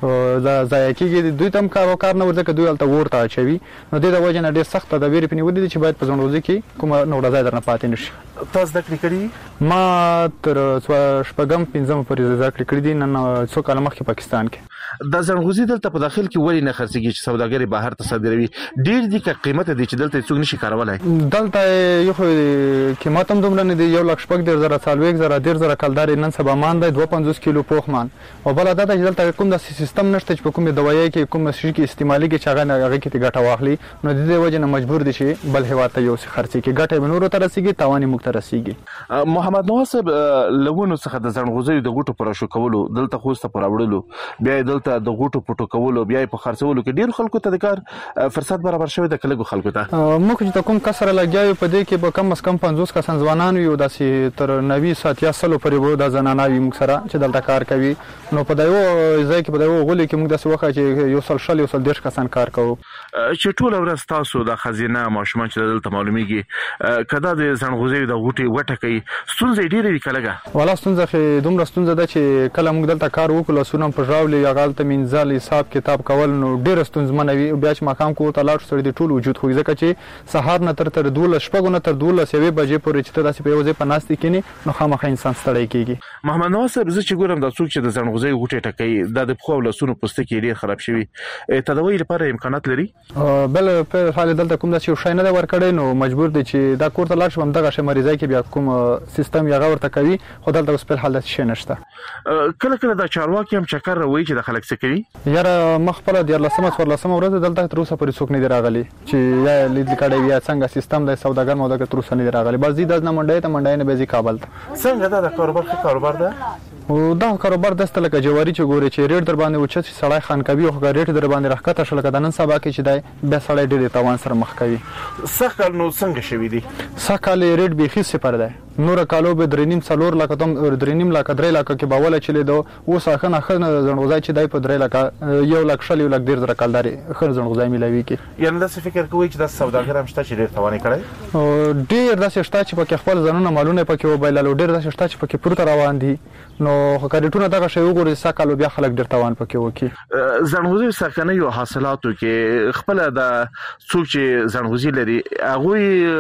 دا ځای کې دوی تم کار وکړ نو ورته دوی الته ورته اچوي نو د دې وجه نه ډېر سخت د ویری پنی ودی چې باید په ځنغوزي کې کوم نو ځای درنه پاتې نشي. تاسو د کړی کړی ما تر شپږم پنځم پورې ځکړی کړی دي نن څو کال مخکې پاکستان کې. د ځنغوزي دلته په داخل کې ولې نه خرڅيږي چې سوداګر بهر ته صادروي ډیر دي که قیمت دي چې دلته څوک نشي کارولای؟ دلته یو قیمت هم دومره نه دی یو لک شپږ ډیر زره څلوېښت زره ډیر زره کلدار نن سبا مان دی دوه پنځوس کیلو پوخ مان او بل دا چې دلته کوم د سیستم نشته چې په کومه دوايي کې کوم شي کې استعمالي کې چې هغه هغه کې ګټه واخلي نو د دې وجه نه مجبور دي چې بل هوا ته یو څه خرڅي کې ګټه بنورو ته رسیږي تاواني مخ ته رسیږي. محمد نواز صاحب لوونو څخه د ځنغوزیو د غوټو پر شو کولو دلته خوسته پر وړلو بیا دلته د غوټو پټو کولو بیا په خرڅولو کې ډیر خلکو ته د کار فرصت برابر شوی د کلګو خلکو ته موږ چې کوم کسر لګیاو په دې کې به کم از کم پنځوس کسان ځوانان یو داسې تر نوي ساتیا سلو پرې وو د زناناوي موږ سره چې دلته کار کوي نو په دایو ځای کې په دایو غولي کې موږ داسې وخت چې یو سل شل یو سل ډیر کسان کار کوو چې ټول ورځ تاسو د خزینه ماشومان چې دلته معلومیږي کدا د ځنغوزیو د غوټي وټه کوي ستونزې ډېرې وي کلګه والا ستونزه خې دومره ستونزه ده چې کله موږ دلته کار وکړو سونم په ژاولې یا غلطه منځل حساب کتاب کول نو ډېر ستونزمن وي بیا چې مقام کو ته لاړ سړي د ټول وجود خو ځکه چې سهار نه تر تر دولس شپږو نه تر دولس یوې بجې پورې چې تاسو په یوځای پناستې کینی نو خامخا انسان ستړی کیږي. محمد نواز صاحب زه چې ګورم د څوک چې د ځنغوزیو غوټي ټکي د خپل لسونو پوستکي ډېر خراب شوی تدوی لپاره امکانات لري؟ بل په حال دلته کوم داسې شای نه ورکړي نو مجبور دي چې دا کور ته لاړ شم دغه شی مریضای کې بیا کوم سیستم یې غوړته کوي خو دلته اوس په حالت شي نشته. کله کله دا چارواکي هم چکر وایي چې د خلک څه کوي یاره مخ په د لسمه څور لسمه ورځ دلته تر اوسه پورې څوک نه دی راغلی چې یا لید کړي یا څنګه سیستم د سوداګر مودګر تر اوسه نه دی راغلی بس دې د نه منډه ته منډه نه بيزي کابل څنګه دا د کاروبار څه کاروبار ده او دا کاروبار دسته لکه جواری چې ګوري چې ریټ در باندې وچت سړی خان کوي او ریټ در باندې راکته شل کده نن سبا کې چې دی به سړی ډېر تاوان سره مخ کوي. سکل نو څنګه شوی دی؟ سکل ریټ به خي صفر دی نور کالو به درینیم څلور لکه تم درینیم لکه درې لکه کې باوله چلی دو اوس اخنه خنه ځنغوزای چې دی په درې لکه یو لک شل یو لک ډیر زره کالداري خر ځنغوزای ملوي کې یعنی دا څه فکر کوي چې د سوداګر هم شته چې ډیر توانې کړي او ډیر داسې شته چې په خپل ځنونه مالونه پکې وبایلل ډیر داسې شته چې پکې پروت روان دي نو کډټونه دغه شی وګوري سکالو بیا خلک ډیر توان پکې وکي. ځنغوزي سرکنه یو حاصلاتو کې خپل د څوک چې ځنغوزي لري هغه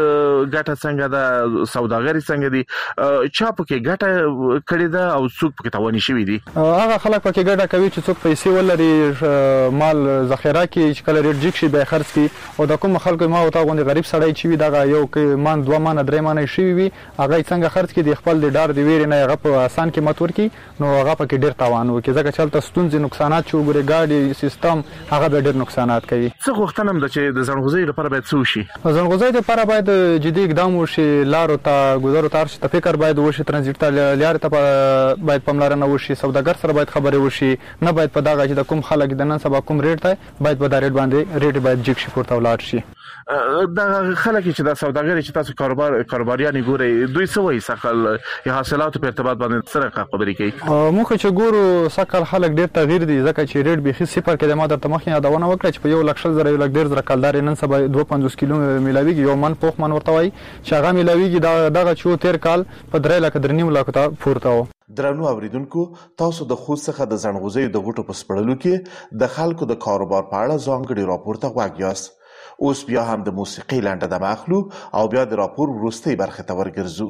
ګټه څنګه د سوداګر څنګه دي چا پکې ګټه کړې ده او څوک پکې توانې شوی دي؟ هغه خلک پکې ګټه کوي چې څوک پیسې ولري مال ذخیره کې چې کله ریټ جیک شي به خرڅ کی او د کوم خلکو ما او تا غوندي غریب سړی چې وي دغه یو کې مان دوه مان درې مان شي وي هغه څنګه خرڅ کی د خپل د ډار دی ویری نه هغه په آسان قیمت ورکی کی نو هغه پکې ډیر تاوان وکړي ځکه چې هلته ستونزې نقصانات چې وګوري ګاډي سیستم هغه به ډیر نقصانات کوي. څه غوښتنه هم ده چې د ځنغوزۍ لپاره باید څه وشي؟ ځنغوزۍ لپاره باید جدي اقدام وشي، لارو ته ګذرو ته هر شي ته فکر باید وشي، ترانزیت ته لارې ته باید پاملرنه وشي، سوداګر سره باید خبرې وشي، نه باید په دغه چې د کوم خلک د نن سبا کوم ریټ دی باید په دا ریټ باندې ریټ باید جګ شي پورته ولاړ شي. دا خلک چې د سوداګر چې تاسو کاروبار کاروباریان ګوري دوی څه وایي سقل یا حاصلاتو په ارتباط باندې سره خبرې کوي؟ موږ چې ګورو سقل خلک ډیر تغییر دي ځکه چې ریټ به صفر کې د ما درته مخکې یادونه وکړه چې په یو لک شل زره یو لک ډیر زره کلدار نن سبا دوه پنځوس کیلو ملاویږي، یو من پوخ من ورته وایي چې هغه ملاویږي دغه چې تیر کال په درې لک درې نیم لک ته پورته و. درنو اوریدونکو، تاسو د خوست څخه د ځنغوزۍ د بوټو په سپړلو کې د خلکو د کاروبار په اړه ځانګړي راپور ته غوږ یاست. اوس بیا هم د موسیقۍ لنډه دمه اخلو او بیا د راپور وروستۍ برخې ته ورګرځو.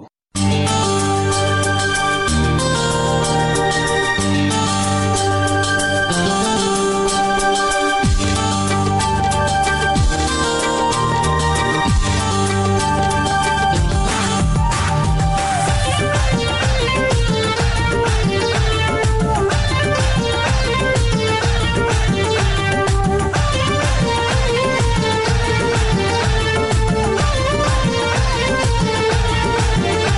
We'll be right back.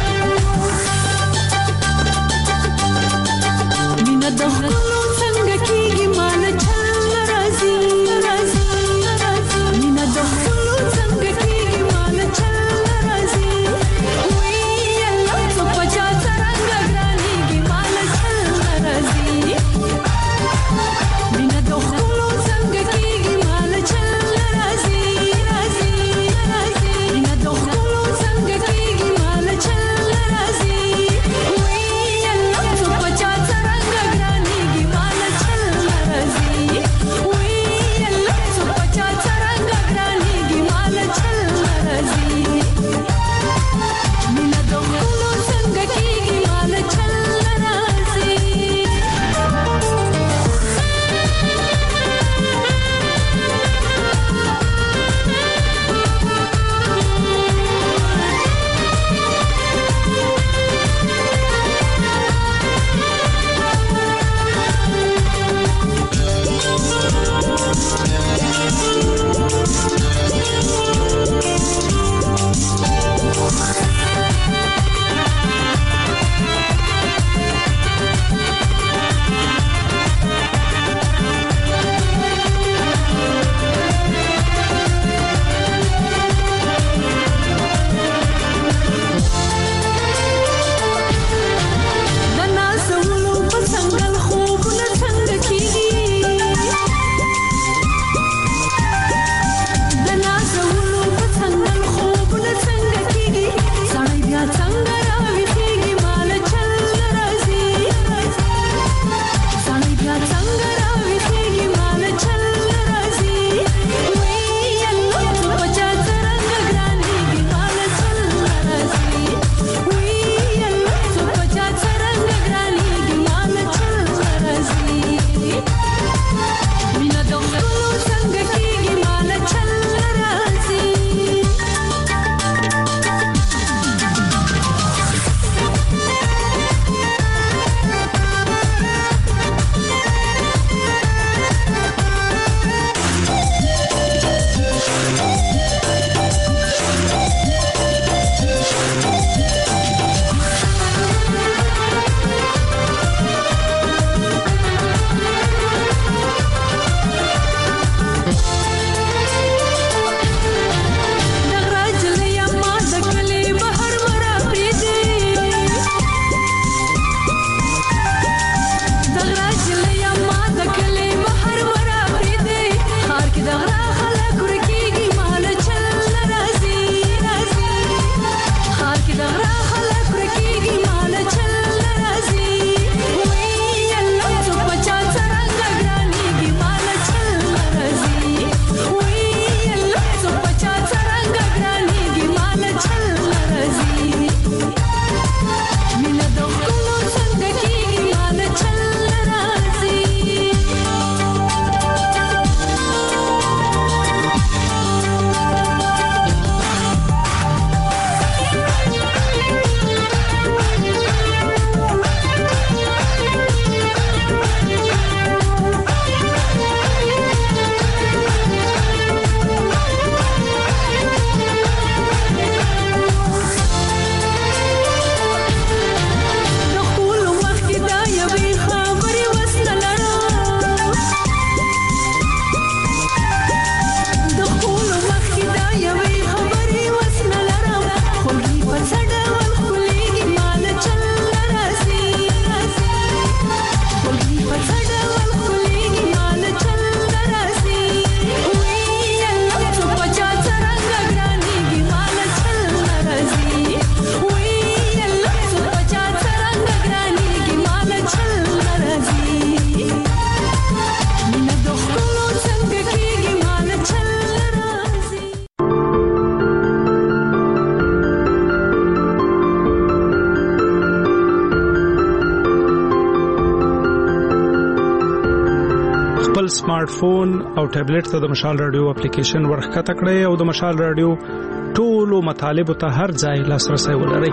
خپل سمارټ فون او ټابلیټ ته د مشال رادیو اپلیکیشن ورخکته کړئ او د مشال رادیو ټولو مطالبه ته هر ځای لاسرسي ولرئ.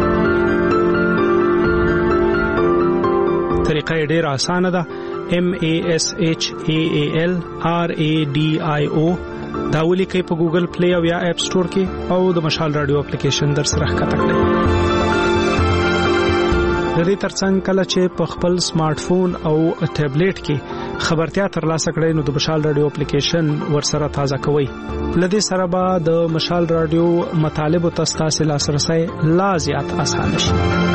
طریقه ډېره اسانه ده. M A S H A A L R A D I O دا ولیکئ په ګوګل پلی او یا اپ سٹور کې او د مشال رادیو اپلیکیشن در سره ښکته کړئ. د دې ترڅنګ کله چې په خپل سمارټ فون او ټابلیټ کې خبرتیا ترلاسه کړئ نو د مشال رادیو اپلیکیشن ورسره تازه کوئ. لدې سره به د مشال رادیو مطالب او تاسو لاسرسي لا زیات اسانه شي.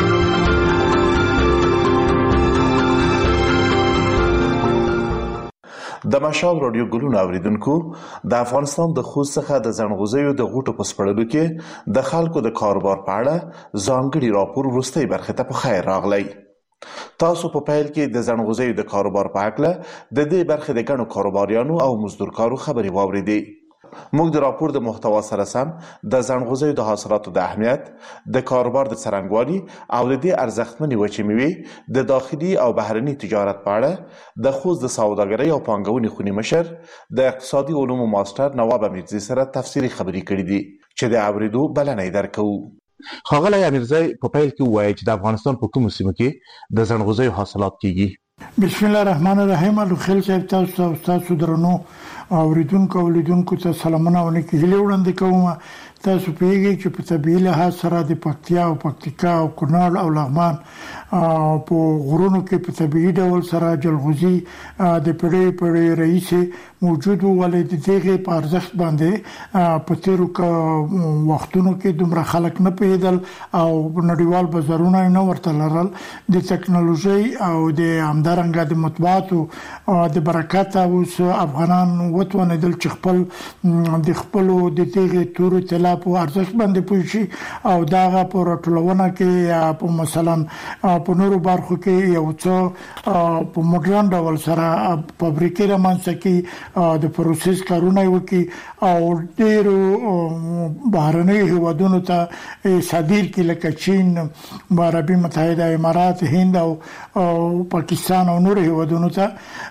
د مشال رادیو ګلونه اوریدونکو د افغانستان د خوست څخه د زنغوزیو د غوټو په سپړلو کې د خلکو د کاروبار په اړه ځانګړي راپور وروستۍ برخه ته په خیر راغلی. تاسو په پیل کې د زنغوزیو د کاروبار په اړه د دې برخې د ګڼو کاروباریانو او مزدورکارو خبرې واوریدې. موږ د راپور د محتوا سره سم د زنغوزیو د حاصلاتو د اهمیت، د کاروبار د څرنګوالي او د دې ارزښتمنې وچې میوې د داخلي او بهرني تجارت په اړه د خوست د سوداګرۍ او پانګونې خونې مشر د اقتصادي علومو ماستر نواب امیرزی سره تفصیلي خبرې کړې دي چې د اوریدو بلنه یې درکوو. ښاغلی امیرزی په پیل کې ووایي چې د افغانستان په کومو سیمو کې د زنغوزیو حاصلات کیږي؟ بسم الله الرحمن الرحیم. الخیل صاحب تاسو او تاسو درنو اوریدونکو او لیدونکو ته سلامونه او نیکی هیلې وړاندې کوم. تاسو پیږئ چې په طبیعي لحاظ سره د پکتیا او پکتیکا او کونړ او لغمان په غرونو کې په طبیعي ډول سره جلغوزي د پیړۍ پیړۍ رئیسې موجود وو، ولې د دغې په ارزښت باندې په تیرو وختونو کې دومره خلک نه پوهېدل او نړیوال بازارونه نه ورته لرل. د ټکنالوژۍ او د همدارنګه د مطبوعاتو د برکته اوس افغانان وتوانېدل چې خپل د خپلو د دغې تورو طلا په ارزښت باندې پوه شي او دغه په راټولونه کې یا په مثلا په نورو برخو کې یو څه په موډرن ډول سره فابریکې رامنځته کړي، د پروسس کارونه وکړي او ډېرو بهرنیو هېوادونو ته صادر کړي لکه چین، عربي متحده امارات، هند او پاکستان او نورو هېوادونو ته.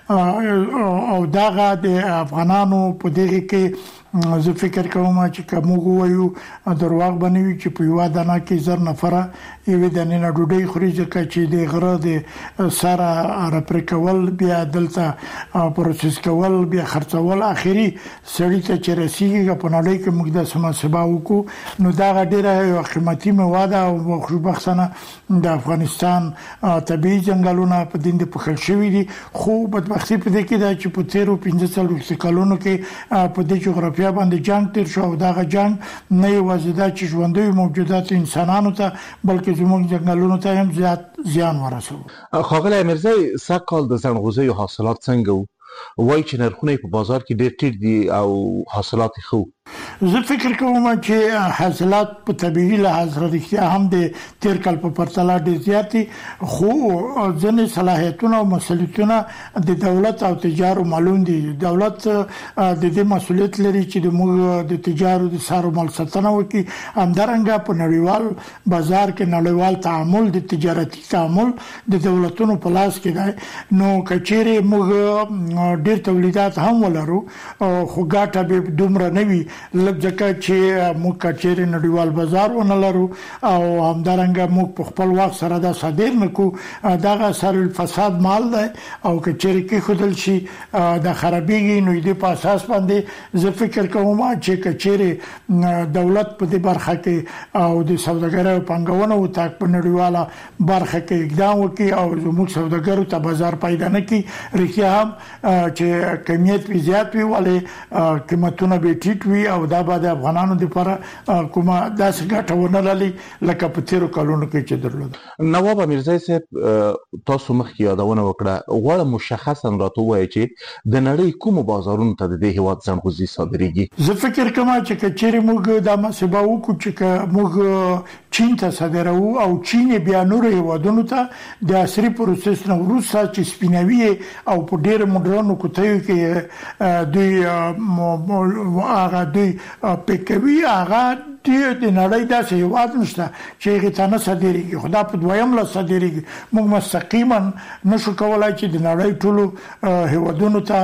او دغه د افغانانو په دغه کې زه فکر کوم چې کوم وایو درواغ بنوي چې په یو دانه کې زر نفره یوه دانه نه ډوډۍ خوري، ځکه چې د غره د سره راپر کول بیا دلته پروسس کول بیا خرڅول اخري سړی ته چې رسیږي په نړۍ کې موږ د سماسبا وکړو. نو دا ډیره قیمتي مواد او خوشبختانه د افغانستان طبيعي ځنګلونه په دین د پخل شوی دي، خو بدبختی په دې کې دا چې په تیرو پنځه څلوېښت کلونو کې په دې جغرافیه باندې جنگ تیر شو. دغه جنگ نه یوازې دا چې ژوندۍ موجودات انسانانو ته بلکې زموږ ځنګلونو ته هم زیات زیان ورسوي. ښاغلی امیرزی، سږکال د زنغوزیو حاصلات څنګه وو؟ وایي چې نرخونه په بازار کې ډېر ټیټ دي او حاصلات یې ښه. زه فکر کوم چې حاصلات په طبيعي لحاظ رښتیا هم د تیر کال په پرتله ډېر زیات دي، خو ځینې صلاحیتونه او مسؤلیتونه د دولت او تجارو معلوم دي. دولت د دې مسؤلیت لري چې د موږ د تجارو د سارو مال ساتنه وکړي، همدارنګه په نړیوال بازار کې نړیوال تعامل د تجارتي تعامل د دولتونو په لاس کې دی. نو کچېره موږ ډېر تولیدات هم ولرو خو ګټه به دومره نه وي لکه چې موږ کچېره نړیوال بازار ونه لرو او همدارنګه موږ په خپل وخت سره دا صادر نکو. دغه سر الفساد مال دی او کچېره کې خودل شي د خرابېږي. نو دې په اساس باندې زه فکر کوم چې کچېره دولت په دې برخه کې او د سوداګرۍ او پانګونې او تاک په نړیواله برخه کې اقدام وکړي او زموږ سوداګرو ته بازار پیدا نه کړي. رښتیا هم چې کمیت وی زیات وي ولې قیمتونه به ټیټ وي او دا به د افغانانو لپاره کومه داسې ګټه ونه لري لکه په تیرو کلونو کې چې درلود. نواب امیرزی صاحب، تاسو مخکې یادونه وکړه، غواړم مشخصا راته ووایئ چې د نړۍ کومو بازارونو ته د دې هېواد زنغوزي صادریږي؟ زه فکر کوم چې کچېرې موږ دا مسبا وکړو چې موږ چین ته صادروو او چین بیا نورو هېوادونو ته د عصري پروسس نه وروسته چې سپینوي او په ډېر موډرنو کوټیو کې دوی هغه دوی پکوي هغه تی د نړۍ داسې هیواد نشته چې هغې ته نه صادرېږي، خو دا په دویم لاس صادرېږي. موږ مستقیما نشو کولای چې د نړۍ ټولو هیوادونو ته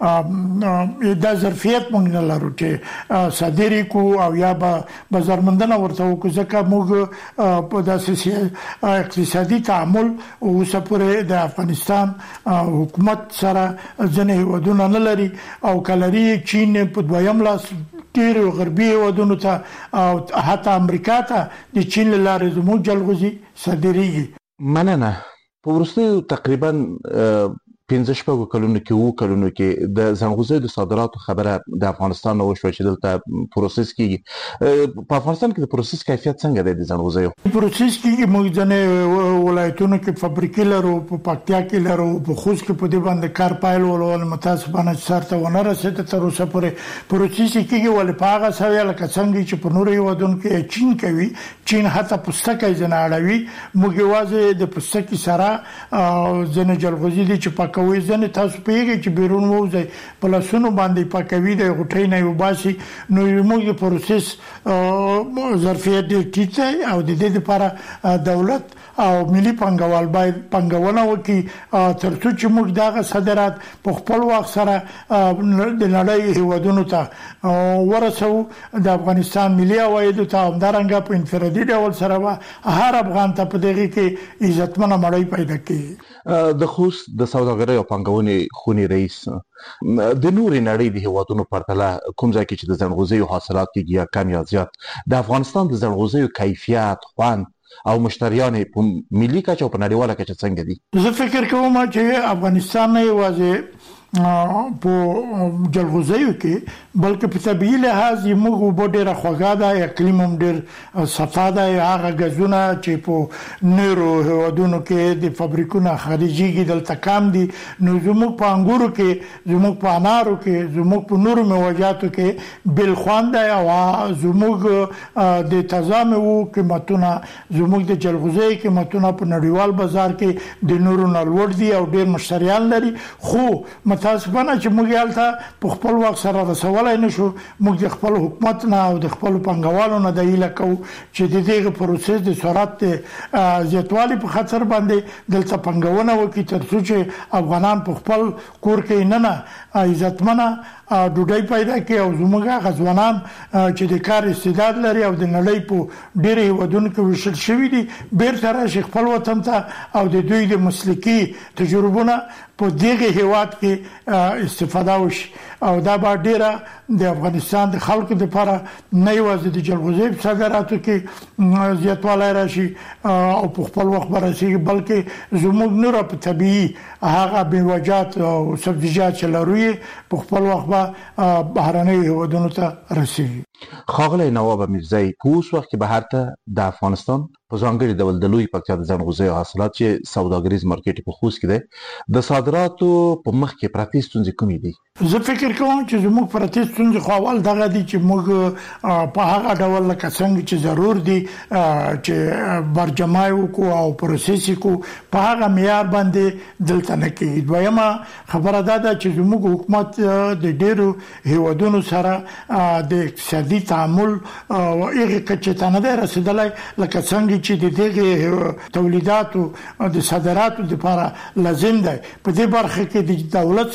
دا ظرفیت موږ نه لرو چې صادرې کړو او یا به بازارموندنه ورته وکړو، ځکه موږ په داسې اقتصادي تعامل اوسه پورې د افغانستان حکومت سره ځینې هیوادونه نه لري، او که لري چین په دویم لاس ډېرو غربي هیوادونو ته او حتی امریکا ته د چین له لارې زموږ جلغوزي صادرېږي. مننه. په وروستیو تقریبا پنځه شپږو کلونو کې وو کلونو کې د ځنغوزیو د صادراتو خبره د افغانستان نه وشوه چې دلته پروسس کیږي. په افغانستان کې د پروسس کیفیت څنګه دی د ځنغوزیو؟ پروسس کیږي. موږ ځینې ولایتونو کې فابریکې لرو، په پکتیا کې لرو، په خوست کې په دې باندې کار پیل ول، متاسفانه سر ته ونه رسېده تر اوسه پورې. پروسس کیږي ولې په هغه سویه لکه څنګه چې په نورو هیوادونو کې چین کوي. چین حتی پوستکی ځنه اړوي، موږ یوازې د پوستکي سره ځینې جلغوزي دي چې کوي ځنه تاسو پیږي چې بیرون وځي په لاسونو باندې پاکوي د غټۍ نه وباسي. نو موږ پروسس ظرفیت ډېر ټیټ دی او د دې لپاره دولت او ملي پانګوال باید پانګونه وکړي ترڅو چې موږ دغه صادرات په خپل وخت سره د نړۍ هیوادونو ته ورسو. د افغانستان ملي عوایدو ته همدارنګه په انفرادي ډول سره هر افغان ته په دغه کې عزتمنه مړی پیدا کړي. د خوست د سوداګرۍ او پانګونې خونې رئیس د نورې نړۍ د هیوادونو پرتله کوم ځای کې چې د ځنغوزیو حاصلات کېږي یا کم یا زیات د افغانستان د ځنغوزیو کیفیت، خوند او مشتریان په ملي کچه او په نړیواله کچه څنګه دي؟ زه فکر کوم چې افغانستان نه یوازې په جلغوزیو کې بلکې په طبیعي لحاظ موږ وبو ډېره خوږه ده، اقلیم هم ډېر صفا ده. هغه غازونه چې په نورو هیوادونو کې د فابریکونو خارجيږي دلته کم دي. نو زموږ په انګورو کې، زموږ په انارو کې، زموږ په نورو میوه‌جاتو کې بل خوند دی او زموږ د تازه میوو قیمتونه، زموږ د جلغوزیو قیمتونه په نړیوال بازار کې د نورو نه لوړ دي او ډېر مشتریان لري. خو متاسفانه چې موږ یالته په خپل وخت سره رسولای نشو. موږ د خپل حکومت نه او د خپل پنګوالو نه د هیله کوو چې د دې پروسس د سرعت زیاتوالي په خاطر باندې دلته پنګونه وکړي ترڅو چې افغانان په خپل کور کې نه نه عزتمنه ډوډۍ پیدا کړي او زموږ غزوانان چې د کار استعداد لري او د نړۍ په ډېر هیوادونو کې وشل شوي دي بیرته راشي خپل وطن ته او د دوی د مسلکي تجربونه په دغه هیواد کې استفاده وشي. او دا به ډیره د افغانستان د خلکو لپاره نه یوازې د جلغوزیو صادراتو کې زیاتوالی راشي او په خپل وخت برسېږي بلکې زموږ نور په طبیعي هغه میوه‌جات او سبزیجات چې لرو په خپل وخت به بهرنیو هیوادونو ته رسېږي. ښاغلی نواب میرزی، په اوس وخت کې بهر ته د افغانستان په ځانګړي ډول د لوی پکتیا د ځنغوزیو حاصلات چې سوداګریز مارکیټ په خوست کې دی د صادراتو په مخ کې پرتې ستونزې کومې دي؟ زه فکر کوم چې زموږ پرتې ستونزې خو اول دغه دي چې موږ په هغه ډول لکه څنګه چې ضرور دي چې برجمای وکړو او پروسس وکړو په هغه معیار باندې دلته نه کېږي. دویمه خبره دا ده چې زموږ حکومت د ډېرو هیوادونو سره د اقتصادي تعامل هغې کچې ته نه دی رسېدلی لکه څنګه چې د دغه تولیداتو د صادراتو لپاره لازم دی. په دې برخه کې د دولت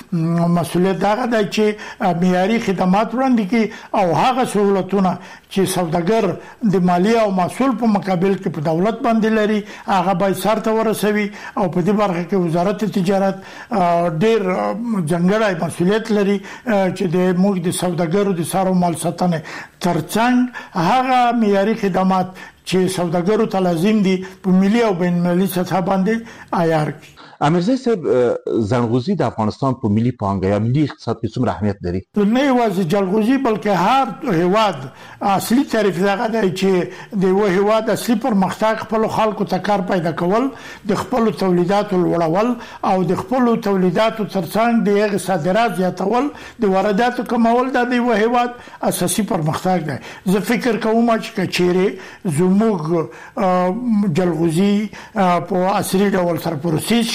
مسؤلیت دغه دی چې معیاري خدمات وړاندې کړي او هغه سهولتونه چې سوداګر د مالیه او محصول په مقابل کې په دولت باندې لري هغه باید سر ته ورسوي. او په دې برخه کې وزارت تجارت ډېر ځانګړی مسؤلیت لري چې د موږ د سوداګرو د سارو مال ساتنې ترڅنګ هغه معیاري خدمات چې سوداګرو ته لازم دي په ملي او بین المللي سطح باندې عیار کړي. امیرزی صاحب، ځنغوزي د افغانستان په ملي پانګه یا ملي اقتصاد کې څومره اهمیت لري؟ نه یوازې جلغوزي بلکې هر هیواد اصلي تعریف دغه دی چې د یو هیواد اصلي پرمختګ خپل خلکو ته کار پیدا کول، د خپل تولیداتو لوړول او د خپل تولیداتو ترڅنګ د هغه صادرات زیاتول، د وارداتو کمول د یو هیواد اساسي پرمختګ دی. زه فکر کوم چې کچېره زموږ جلغوزي په اصلي ډول سره پروسس شي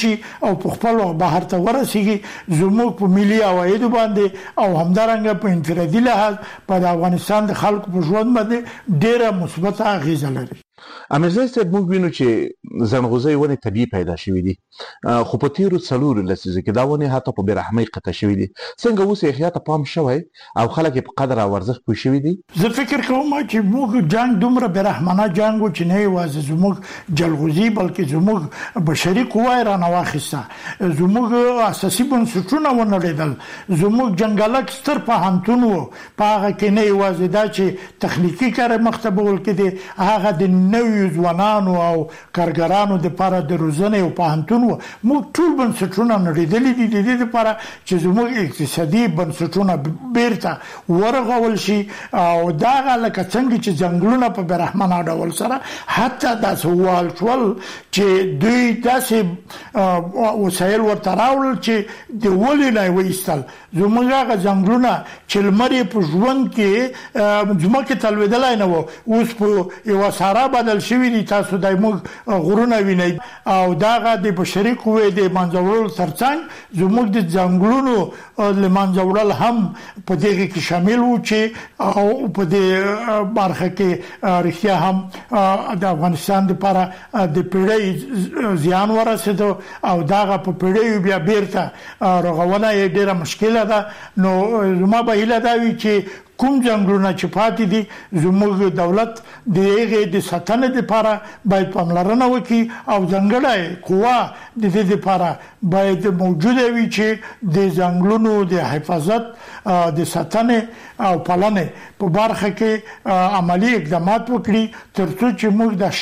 شي او په خپل وخت بهر ته ورسیږي زموږ په ملي عوایدو باندې او همدارنګه په انفرادي لحاظ په افغانستان د خلکو په ژوند باندې ډیره مثبت اغیزه لري. امرزای صاحب موږ وینو چې ځنغوزي ونه طبيعي پیدا شوې دي خو په تیرو څلورو لسیزو کې دا ونه حتی په برحمۍ قطع شوې دي څنګه اوس یې خیاطه پام شوی او خلک په قدر او ارزښت پوه شوي دي؟ زه فکر کوم چې موږ جنگ دومره برحمانه جنگ و چې نه یوازې زموږ جلغوزي بلکې زموږ بشري قوه یې رانه واخیسته زموږ اساسي بنسټونه ونړېدل زموږ جنګلک ستر پوهنتون و په هغه کې نه یوازې دا چې تخنیکي کار مخته بول کېدی هغه د نویو ځوانانو او کارګرانو د لپاره د روزنې او پوهنتون و موږ ټول بنسټونه نړېدلي دي د دې لپاره چې زموږ اقتصادي بنسټونه بیرته ورغول شي او دا لکه څنګه چې ځنګلونه په برحمانه ډول سره حتی داسې وال شول چې دوی داسې وسایل ورته راوړل چې د ولې نه وایستل زموږ هغه ځنګلونه چې لمر یې په ژوند کې ځمکې ته لوېدلی نه و اوس په یوه ساره بدل شوي دي تاسو د موږ غرونه وینئ او دغه د بشري قوې د منځه وړلو ترڅنګ زموږ د ځنګلونو له منځه وړل هم په دغه کې شامل و چې او په دې برخه کې رښتیا هم د افغانستان لپاره د پیړۍ زیان ورسېدو او دغه په پیړۍ بیا بیرته رغونه یې ډیره مشکله ده نو زما به هیله دا وي چې کوم ځنګلونه چې پاتې دي زموږ دولت د هغې د ساتنې لپاره باید پاملرنه وکړي او ځانګړې قوه د دې لپاره باید موجوده وي چې د ځنګلونو د حفاظت د ساتنې او پالنې په برخه کې عملی اقدامات وکړي ترڅو چې موږ د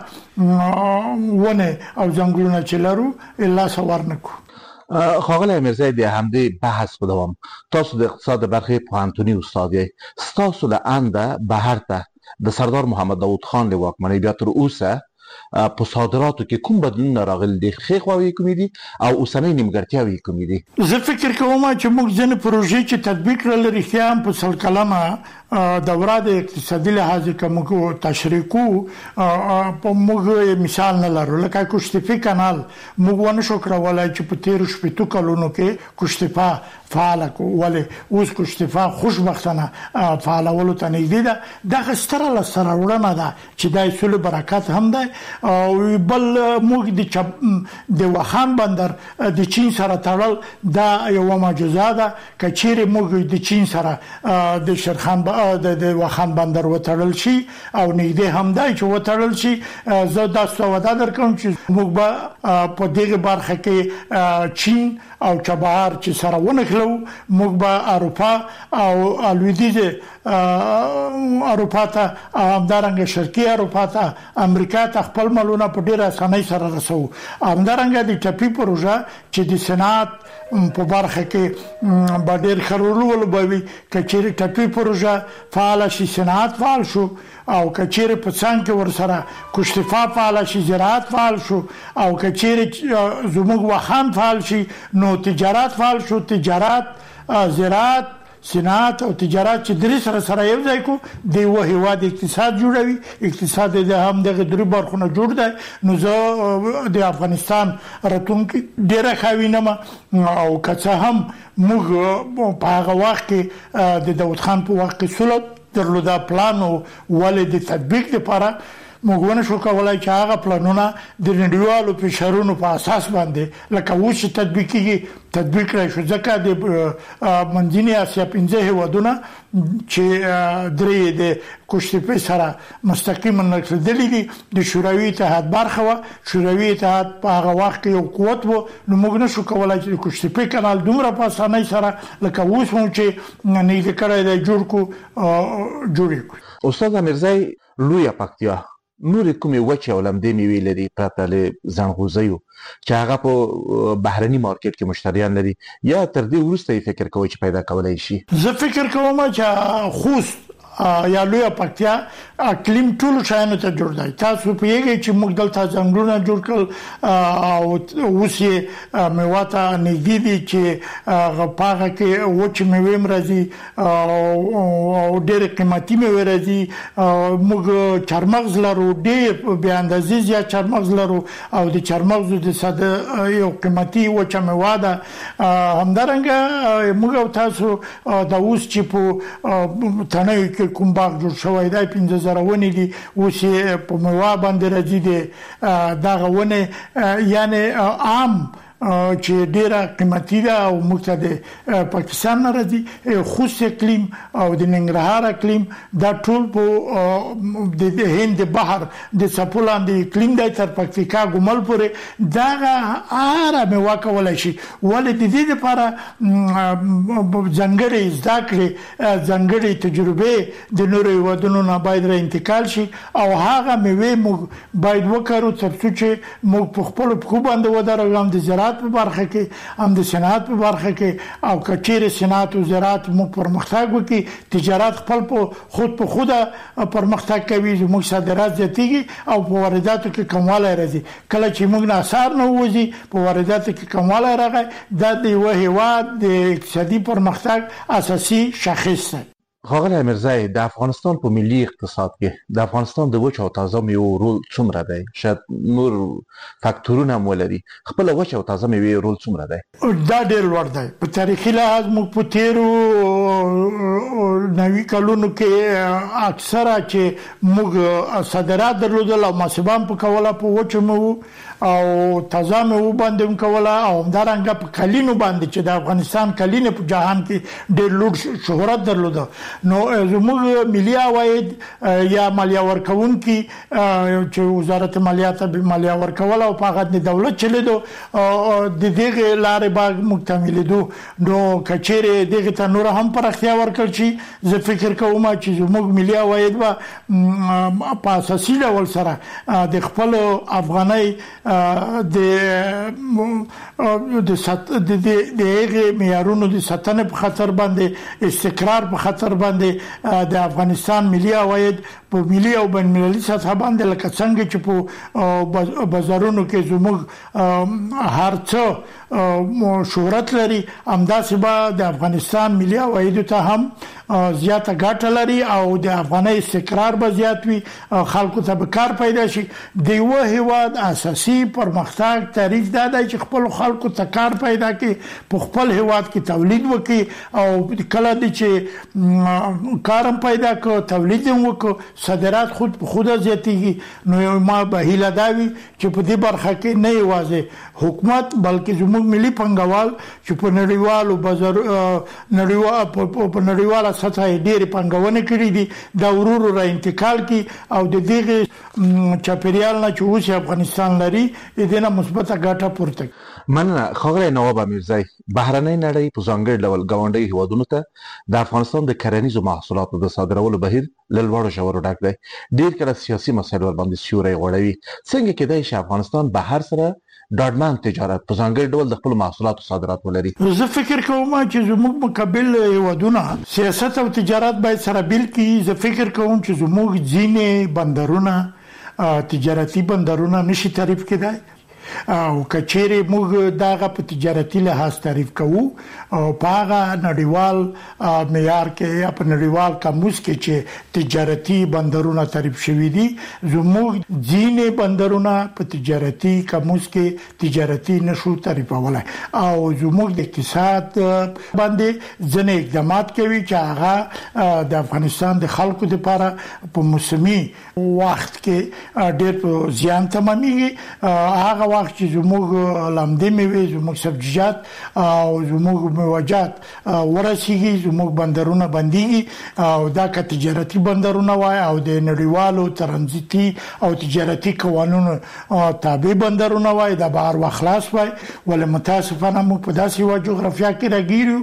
شته ونه او ځنګلونه چې لرو لاس ورنکړو. خاغلی امیرزی د همدې بحث په دوام تاسو د اقتصاد برخې پوهنتوني استاد یې ستاسو له انده بهر ته د سردار محمد داود خان له واکمنۍ بیا تر اوسه په صادراتو کې کوم بدلونونه راغلي دي ښې خواوې کومې دي او اوسنۍ نیمګړتیاوې کومې دي؟ زه فکر کوم چې موږ ځینې پروژې چې تطبیق کړل رښتیا هم په سل کلنه دوره د اقتصادي لحاظ که موږ تشریح کوو په موږ مثال نه لرو لکه کشتفي کانال موږ ونه شو کړولی چې په تېرو شپېتو کلونو کې کشتفا فعاله کړو ولې اوس کشتفا خوشبختانه فعالولو ته نږدې ده دغه ستره لاسته راوړنه ده چې دا اصول برکت هم ده او بل موږ د د واخان بندر د چین سره تړل دا یوه معجزه ده که چیرې موږ د چین سره د شیرخان د واخان بندر وتړل شي او نږدې هم دی چې وتړل شي زه دا سودا درکوم چې موږ به په دغه برخه کې چین او چابهار چې سره ونښلو موږ به اروپا او لویدیځه اروپا ته همدارنګه شرقي اروپا ته امریکا ته خپل مالونه په ډیره اسانۍ سره رسو همدارنګه د ټپي پروژه چې د صنعت په برخه کې به ډیر خرولول به وي که چیرې ټپي پروژه فعاله شي صنعت فعال شو او که چیرې په څنګ کې ورسره کشتفا فعاله شي زراعت فعال شو او که چیرې زموږ واخان فعال شي نو تجارت فعال شو تجارت زراعت صنعت او تجارت چې درې سره سره یو ځای کو د یو هیواد اقتصاد جوړوي اقتصاد د هم دغه درې برخونه جوړ دی نو زه د افغانستان راتلونکي ډیره خوینم او که څه هم موږ په هغه وخت کې د داود خان په وخت کې سولت درلوده پلان او ولې د تطبیق لپاره موږ ونه شو کولای چې هغه پلانونه د نړیوالو فشارونو په اساس باندې لکه اوس چې تطبیق کیږي تطبیق کړی شو ځکه د منځنۍ اسیا پنځه هیوادونه چې درې د کشتفي سره مستقیما نښلېدلي دي د شوروي اتحاد برخه وه شوروي اتحاد په هغه وخت کې یو قوت و نو موږ نه شو کولای چې د کشتفي کانال دومره په اسانۍ سره لکه اوس مو چې نږدې کړی دی جوړ کړو جوړ کړو. استاد امیرزی لویه پکتیا نور کومې وچې او لمدې میوې لري پرته له ځنغوزیو چې هغه په بهرني مارکیټ کې مشتریان لري یا تر دې وروسته یې فکر کوئ چې پیدا کولای شي؟ زه فکر کوم چې خوست یا لوی پکتیا اقلیم ټول شایانو ته جوړ دی. تاسو پیږئ چې موږ دلته ځنګلونه جوړ کړل او اوس یې میواته نږدې دي چې غپاغه کې وچ میوې مرزي او ډېر قیمتي میوې راځي. موږ چارمغز لرو ډېر بیا اندازې زیات چارمغز لرو او د چارمغزو د صده یو قیمتي وچه میوه ده. همدارنګه موږ او تاسو د اوس چې په تنه کې کوم باغ جوړ شوی دی پنځه زره ونې دي اوس یې په میوه باندې راځي دي دغه ونې یعنی عام چې ډیره قیمتي ده او موږ ته د پاکستان نه راځي. خوست اقلیم او د ننګرهار اقلیم دا ټول په د هند بحر د څپو لاندې اقلیم دی تر پکتیکا ګومل پورې دغه هره میوه کولی شي. ولې د دې لپاره ځانګړې زده کړې ځانګړې تجربې د نورو هېوادونو نه باید را انتقال شي او هغه میوې موږ باید وکړو تر څو چې موږ په خپلو پښو باندې ودرېږو. هم د زراعت په برخه کې هم د صنعت په برخه کې او که چیرې صنعت او زراعت موږ پرمختګ وکړي تجارت خپل په خود په خوده پرمختګ کوي زموږ صادرات زیاتېږي او په وارداتو کې کموالی راځي. کله چې موږ نه اثار نه ووځي په وارداتو کې کموالی راغی دا د یوه هېواد د اقتصادي پرمختګ اساسي شاخص دی. ښاغلی امیرزی د افغانستان په ملي اقتصاد کې د افغانستان د وچ او تازه میوو رول څومره دی؟ شاید نور فاکتورونه هم ولري. خپله وچ او تازه میوې رول څومره دی؟ دا ډېر لوړ دی. په تاریخي لحاظ موږ په تیرو نوي کلونو کې اکثره چې موږ صادرات درلودل او محاسبه هم په کوله په وچو میوو او تازه میوو باندې هم کوله او همدارنګه په کلینو باندې چې د افغانستان کلینې په جهان کې ډېر لوړ شهرت درلوده. نو زموږ ملي عواید یا مالیه ورکوونکي چې وزارت مالیات مالیه ورکول او په هغه د دولت چلیدو د دغه لارې باغ مکتملیدو. نو کچېره دغه ته نور هم پراختیا ورکړ شي زه فکر کوم چې زموږ ملي عواید به په اساسي ډول سره د خپل افغاني د د د هغه معیارونو د ساتنې په خاطر باندې استقرار په خاطر باندې د افغانستان ملي عواید په ملي او بین المللي سطح باندې لکه څنګه چې په بازارونو کې زموږ هر څه شهرت لري همداسې به د افغانستان ملي عوایدو ته هم زیاته ګټه لري او د افغاني استقرار به زیات وي خلکو ته به کار پیدا شي. د یوه هېواد اساسي پرمختګ تعریف دا دی چې خپل خلکو ته کار پیدا کړي په خپل هېواد کې تولید وکړي او کله دی چې کارم پیدا کړو تولید هم وکړو صادرات خود په خوده زیاتېږي. نو ما به هیله دا وي چې په دې برخه کې نه یوازې حکومت بلکې زموږ ملي پانګوال چې په نړیوالو بازار نړیوال په نړیواله سطح ډېرې پانګونې کړي دي دا ورو را انتقال کړي او د دغه چاپېریال نه چې اوس افغانستان لري د دې نه مثبته ګټه پورته کړي. مننه ښاغلی نواب امیرزی. بهرنۍ نړۍ په ځانګړي ډول ګاونډیو هېوادونو ته د افغانستان د کرنیزو محصولاتو د صادرولو بهیر له لوړو ژورو ډک دی. ډېر کله سیاسي مسایل ورباندې سیوری غوړوي. څنګه کېدای شي افغانستان بهر سره ډاډمن تجارت په ځانګړي ډول د خپلو محصولاتو صادرات ولري؟ زه فکر کوم چې زموږ مقابل هېوادونه سیاست او تجارت باید سره بیل کړي. زه فکر کوم چې زموږ ځینې بندرونه تجارتي بندرونه نشي تعریف کېدای او کچېره موږ داغه په تجارتي لحاظ تعریف کوو او په هغه نړیوال معیار کې یا په نړیوال قاموس کې چې تجارتي بندرونه تعریف شوي دي زموږ ځینې بندرونه په تجارتي قاموس کې تجارتي نشو تعریفولای او زموږ د اقتصاد باندې ځنې اقدامات کوي چې هغه د افغانستان د خلکو لپاره په موسمي وخت کې ډېر زیان تمامېږي. هغه وخت چې زموږ لامدې میوې زموږ سبزیجات او زموږ میوجات ورسیږي زموږ بندرونه بنديږي او دا که تجارتي بندرونه وای او د نړیوالو ترانزیتي او تجارتي قوانینو تابع بندرونه وای د بهر وخلاص وای ولې متاسفانه موږ په داسې یوه جغرافیه کې راګیرو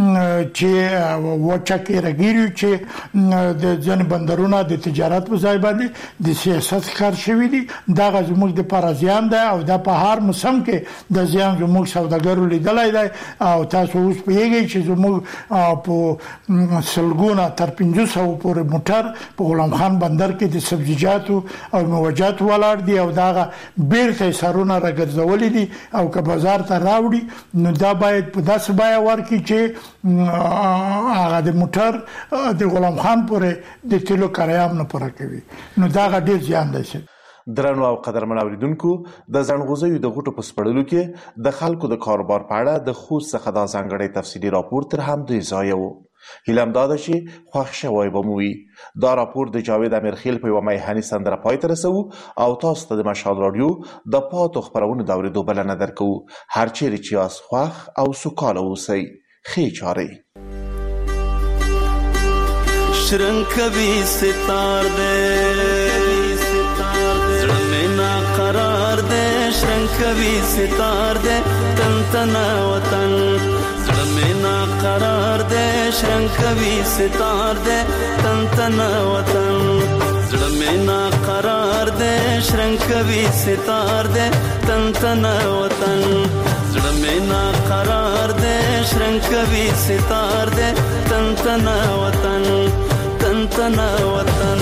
چې وچه کې راګیرو چې د ځینې بندرونه د تجارت په ځای باندې د سیاست کار شوي دي. دا زموږ د لپاره زیان ده او دا د په هر موسم کې د زیان زموږ سوداګرو لیدلای دی او تاسو اوس پیږئ چې زموږ په سلګونه تر پنځه سوه پورې موټر په غلام خان بندر کې د سبزیجاتو او میوجاتو ولاړ دي او دا بیرته سرونه راګرځولې دي او که بازار ته راوړي نو دا باید په داسې بیه ورکړي چې هغه د موټر د غلام خان پورې د تیلو کرایه هم نه پوره کوي نو دا ډیر زیان دی. درنو او قدرمن اوریدونکو د ځنغوزیو د غوټو په سپړلو کې د خلکو د کاروبار په اړه د خوست څخه دا ځانګړی تفصیلي راپور تر همدوی ځایه و. هیله دا ده چې خوښ شوی به مو وي. دا راپور د جاوید امیرخیل په یوه میهني سندره پای ته رسوو او تاسو ته د مشال راډیو د پاتو خپرونو د اورېدو بلنه درکوو. هر چیرې چې یاست خوښ او سوکاله اوسئ. ښې چارې شرنگ کبھی ستار دے زړه مې نا قرار دے شرنگ کبھی ستار دے تن تنا وطن زړه مې نا قرار دے شرنگ کبھی ستار دے تن تنا وطن زړه مې نا قرار دے شرنگ کبھی ستار دے تن تنا وطن زړه مې نا قرار دے شرنگ کبھی ستار دے تن تنا وطن تن تنا وطن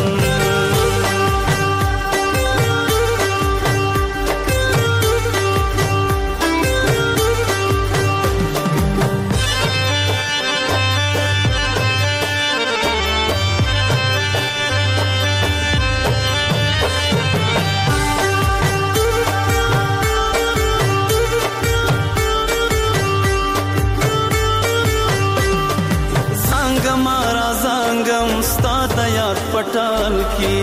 पटाल की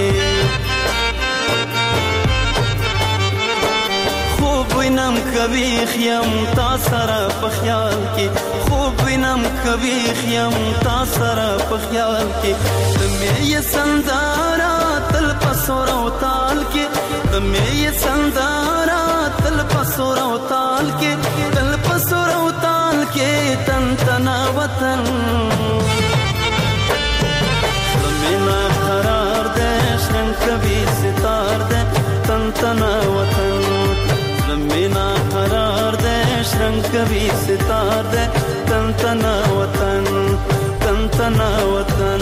खूब विनम कभी खियम तासरा पख्याल की खूब विनम कभी खियम तासरा पख्याल की तुम्हें ये संदारा तल पसोरा ताल के तुम्हें ये संदारा तल पसोरा ताल के तल पसोरा ताल के तन तना वतन ना करार दे शरंग कभी सितार दे तन तना वतन ज़मीना करार दे शरंग कभी सितार दे तन तना वतन तन तना वतन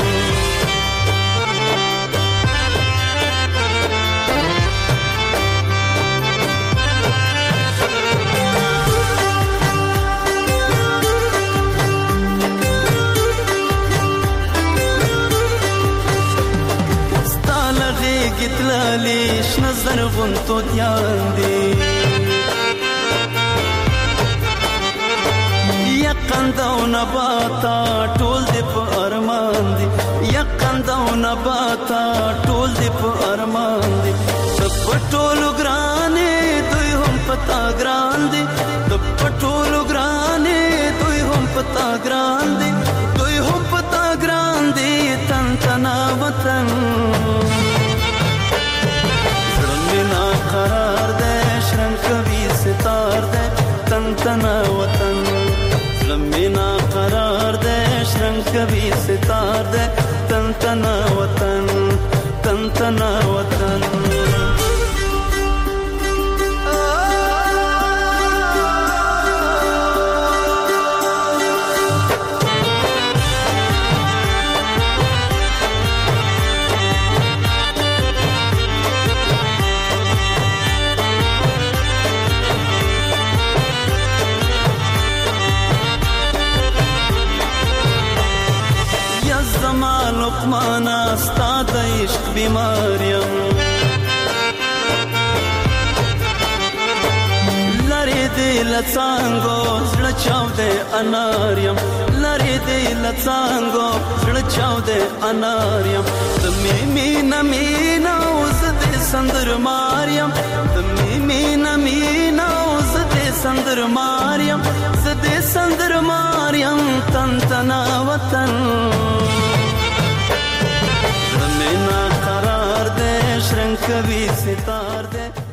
ليش نظر غنتو دياندي يقن دو نباتا طول دي په ارمان دي يقن دو نباتا طول دي په ارمان دي پټولو ګرانې دوی هم پتا ګران دي د پټولو ګرانې دوی هم پتا ګران دي دوی هم پتا ګران دي تن تنا وطن نا قرار دے شرنگ کبھی ستار دے تن تنا وطن لمبینا قرار دے شرنگ کبھی ستار دے تن تنا وطن تن تنا وطن لقمانا استاد عشق بیماریم لری دی لڅانګو زړه چاو دې اناریم لری دی لڅانګو زړه چاو دې اناریم د می مینا مینا اوس دې سندر ماریم د می مینا مینا اوس دې سندر ماریم زدې سندر ماریم تن تنا وطن نا قرار دے شرنگ کبھی ستار دے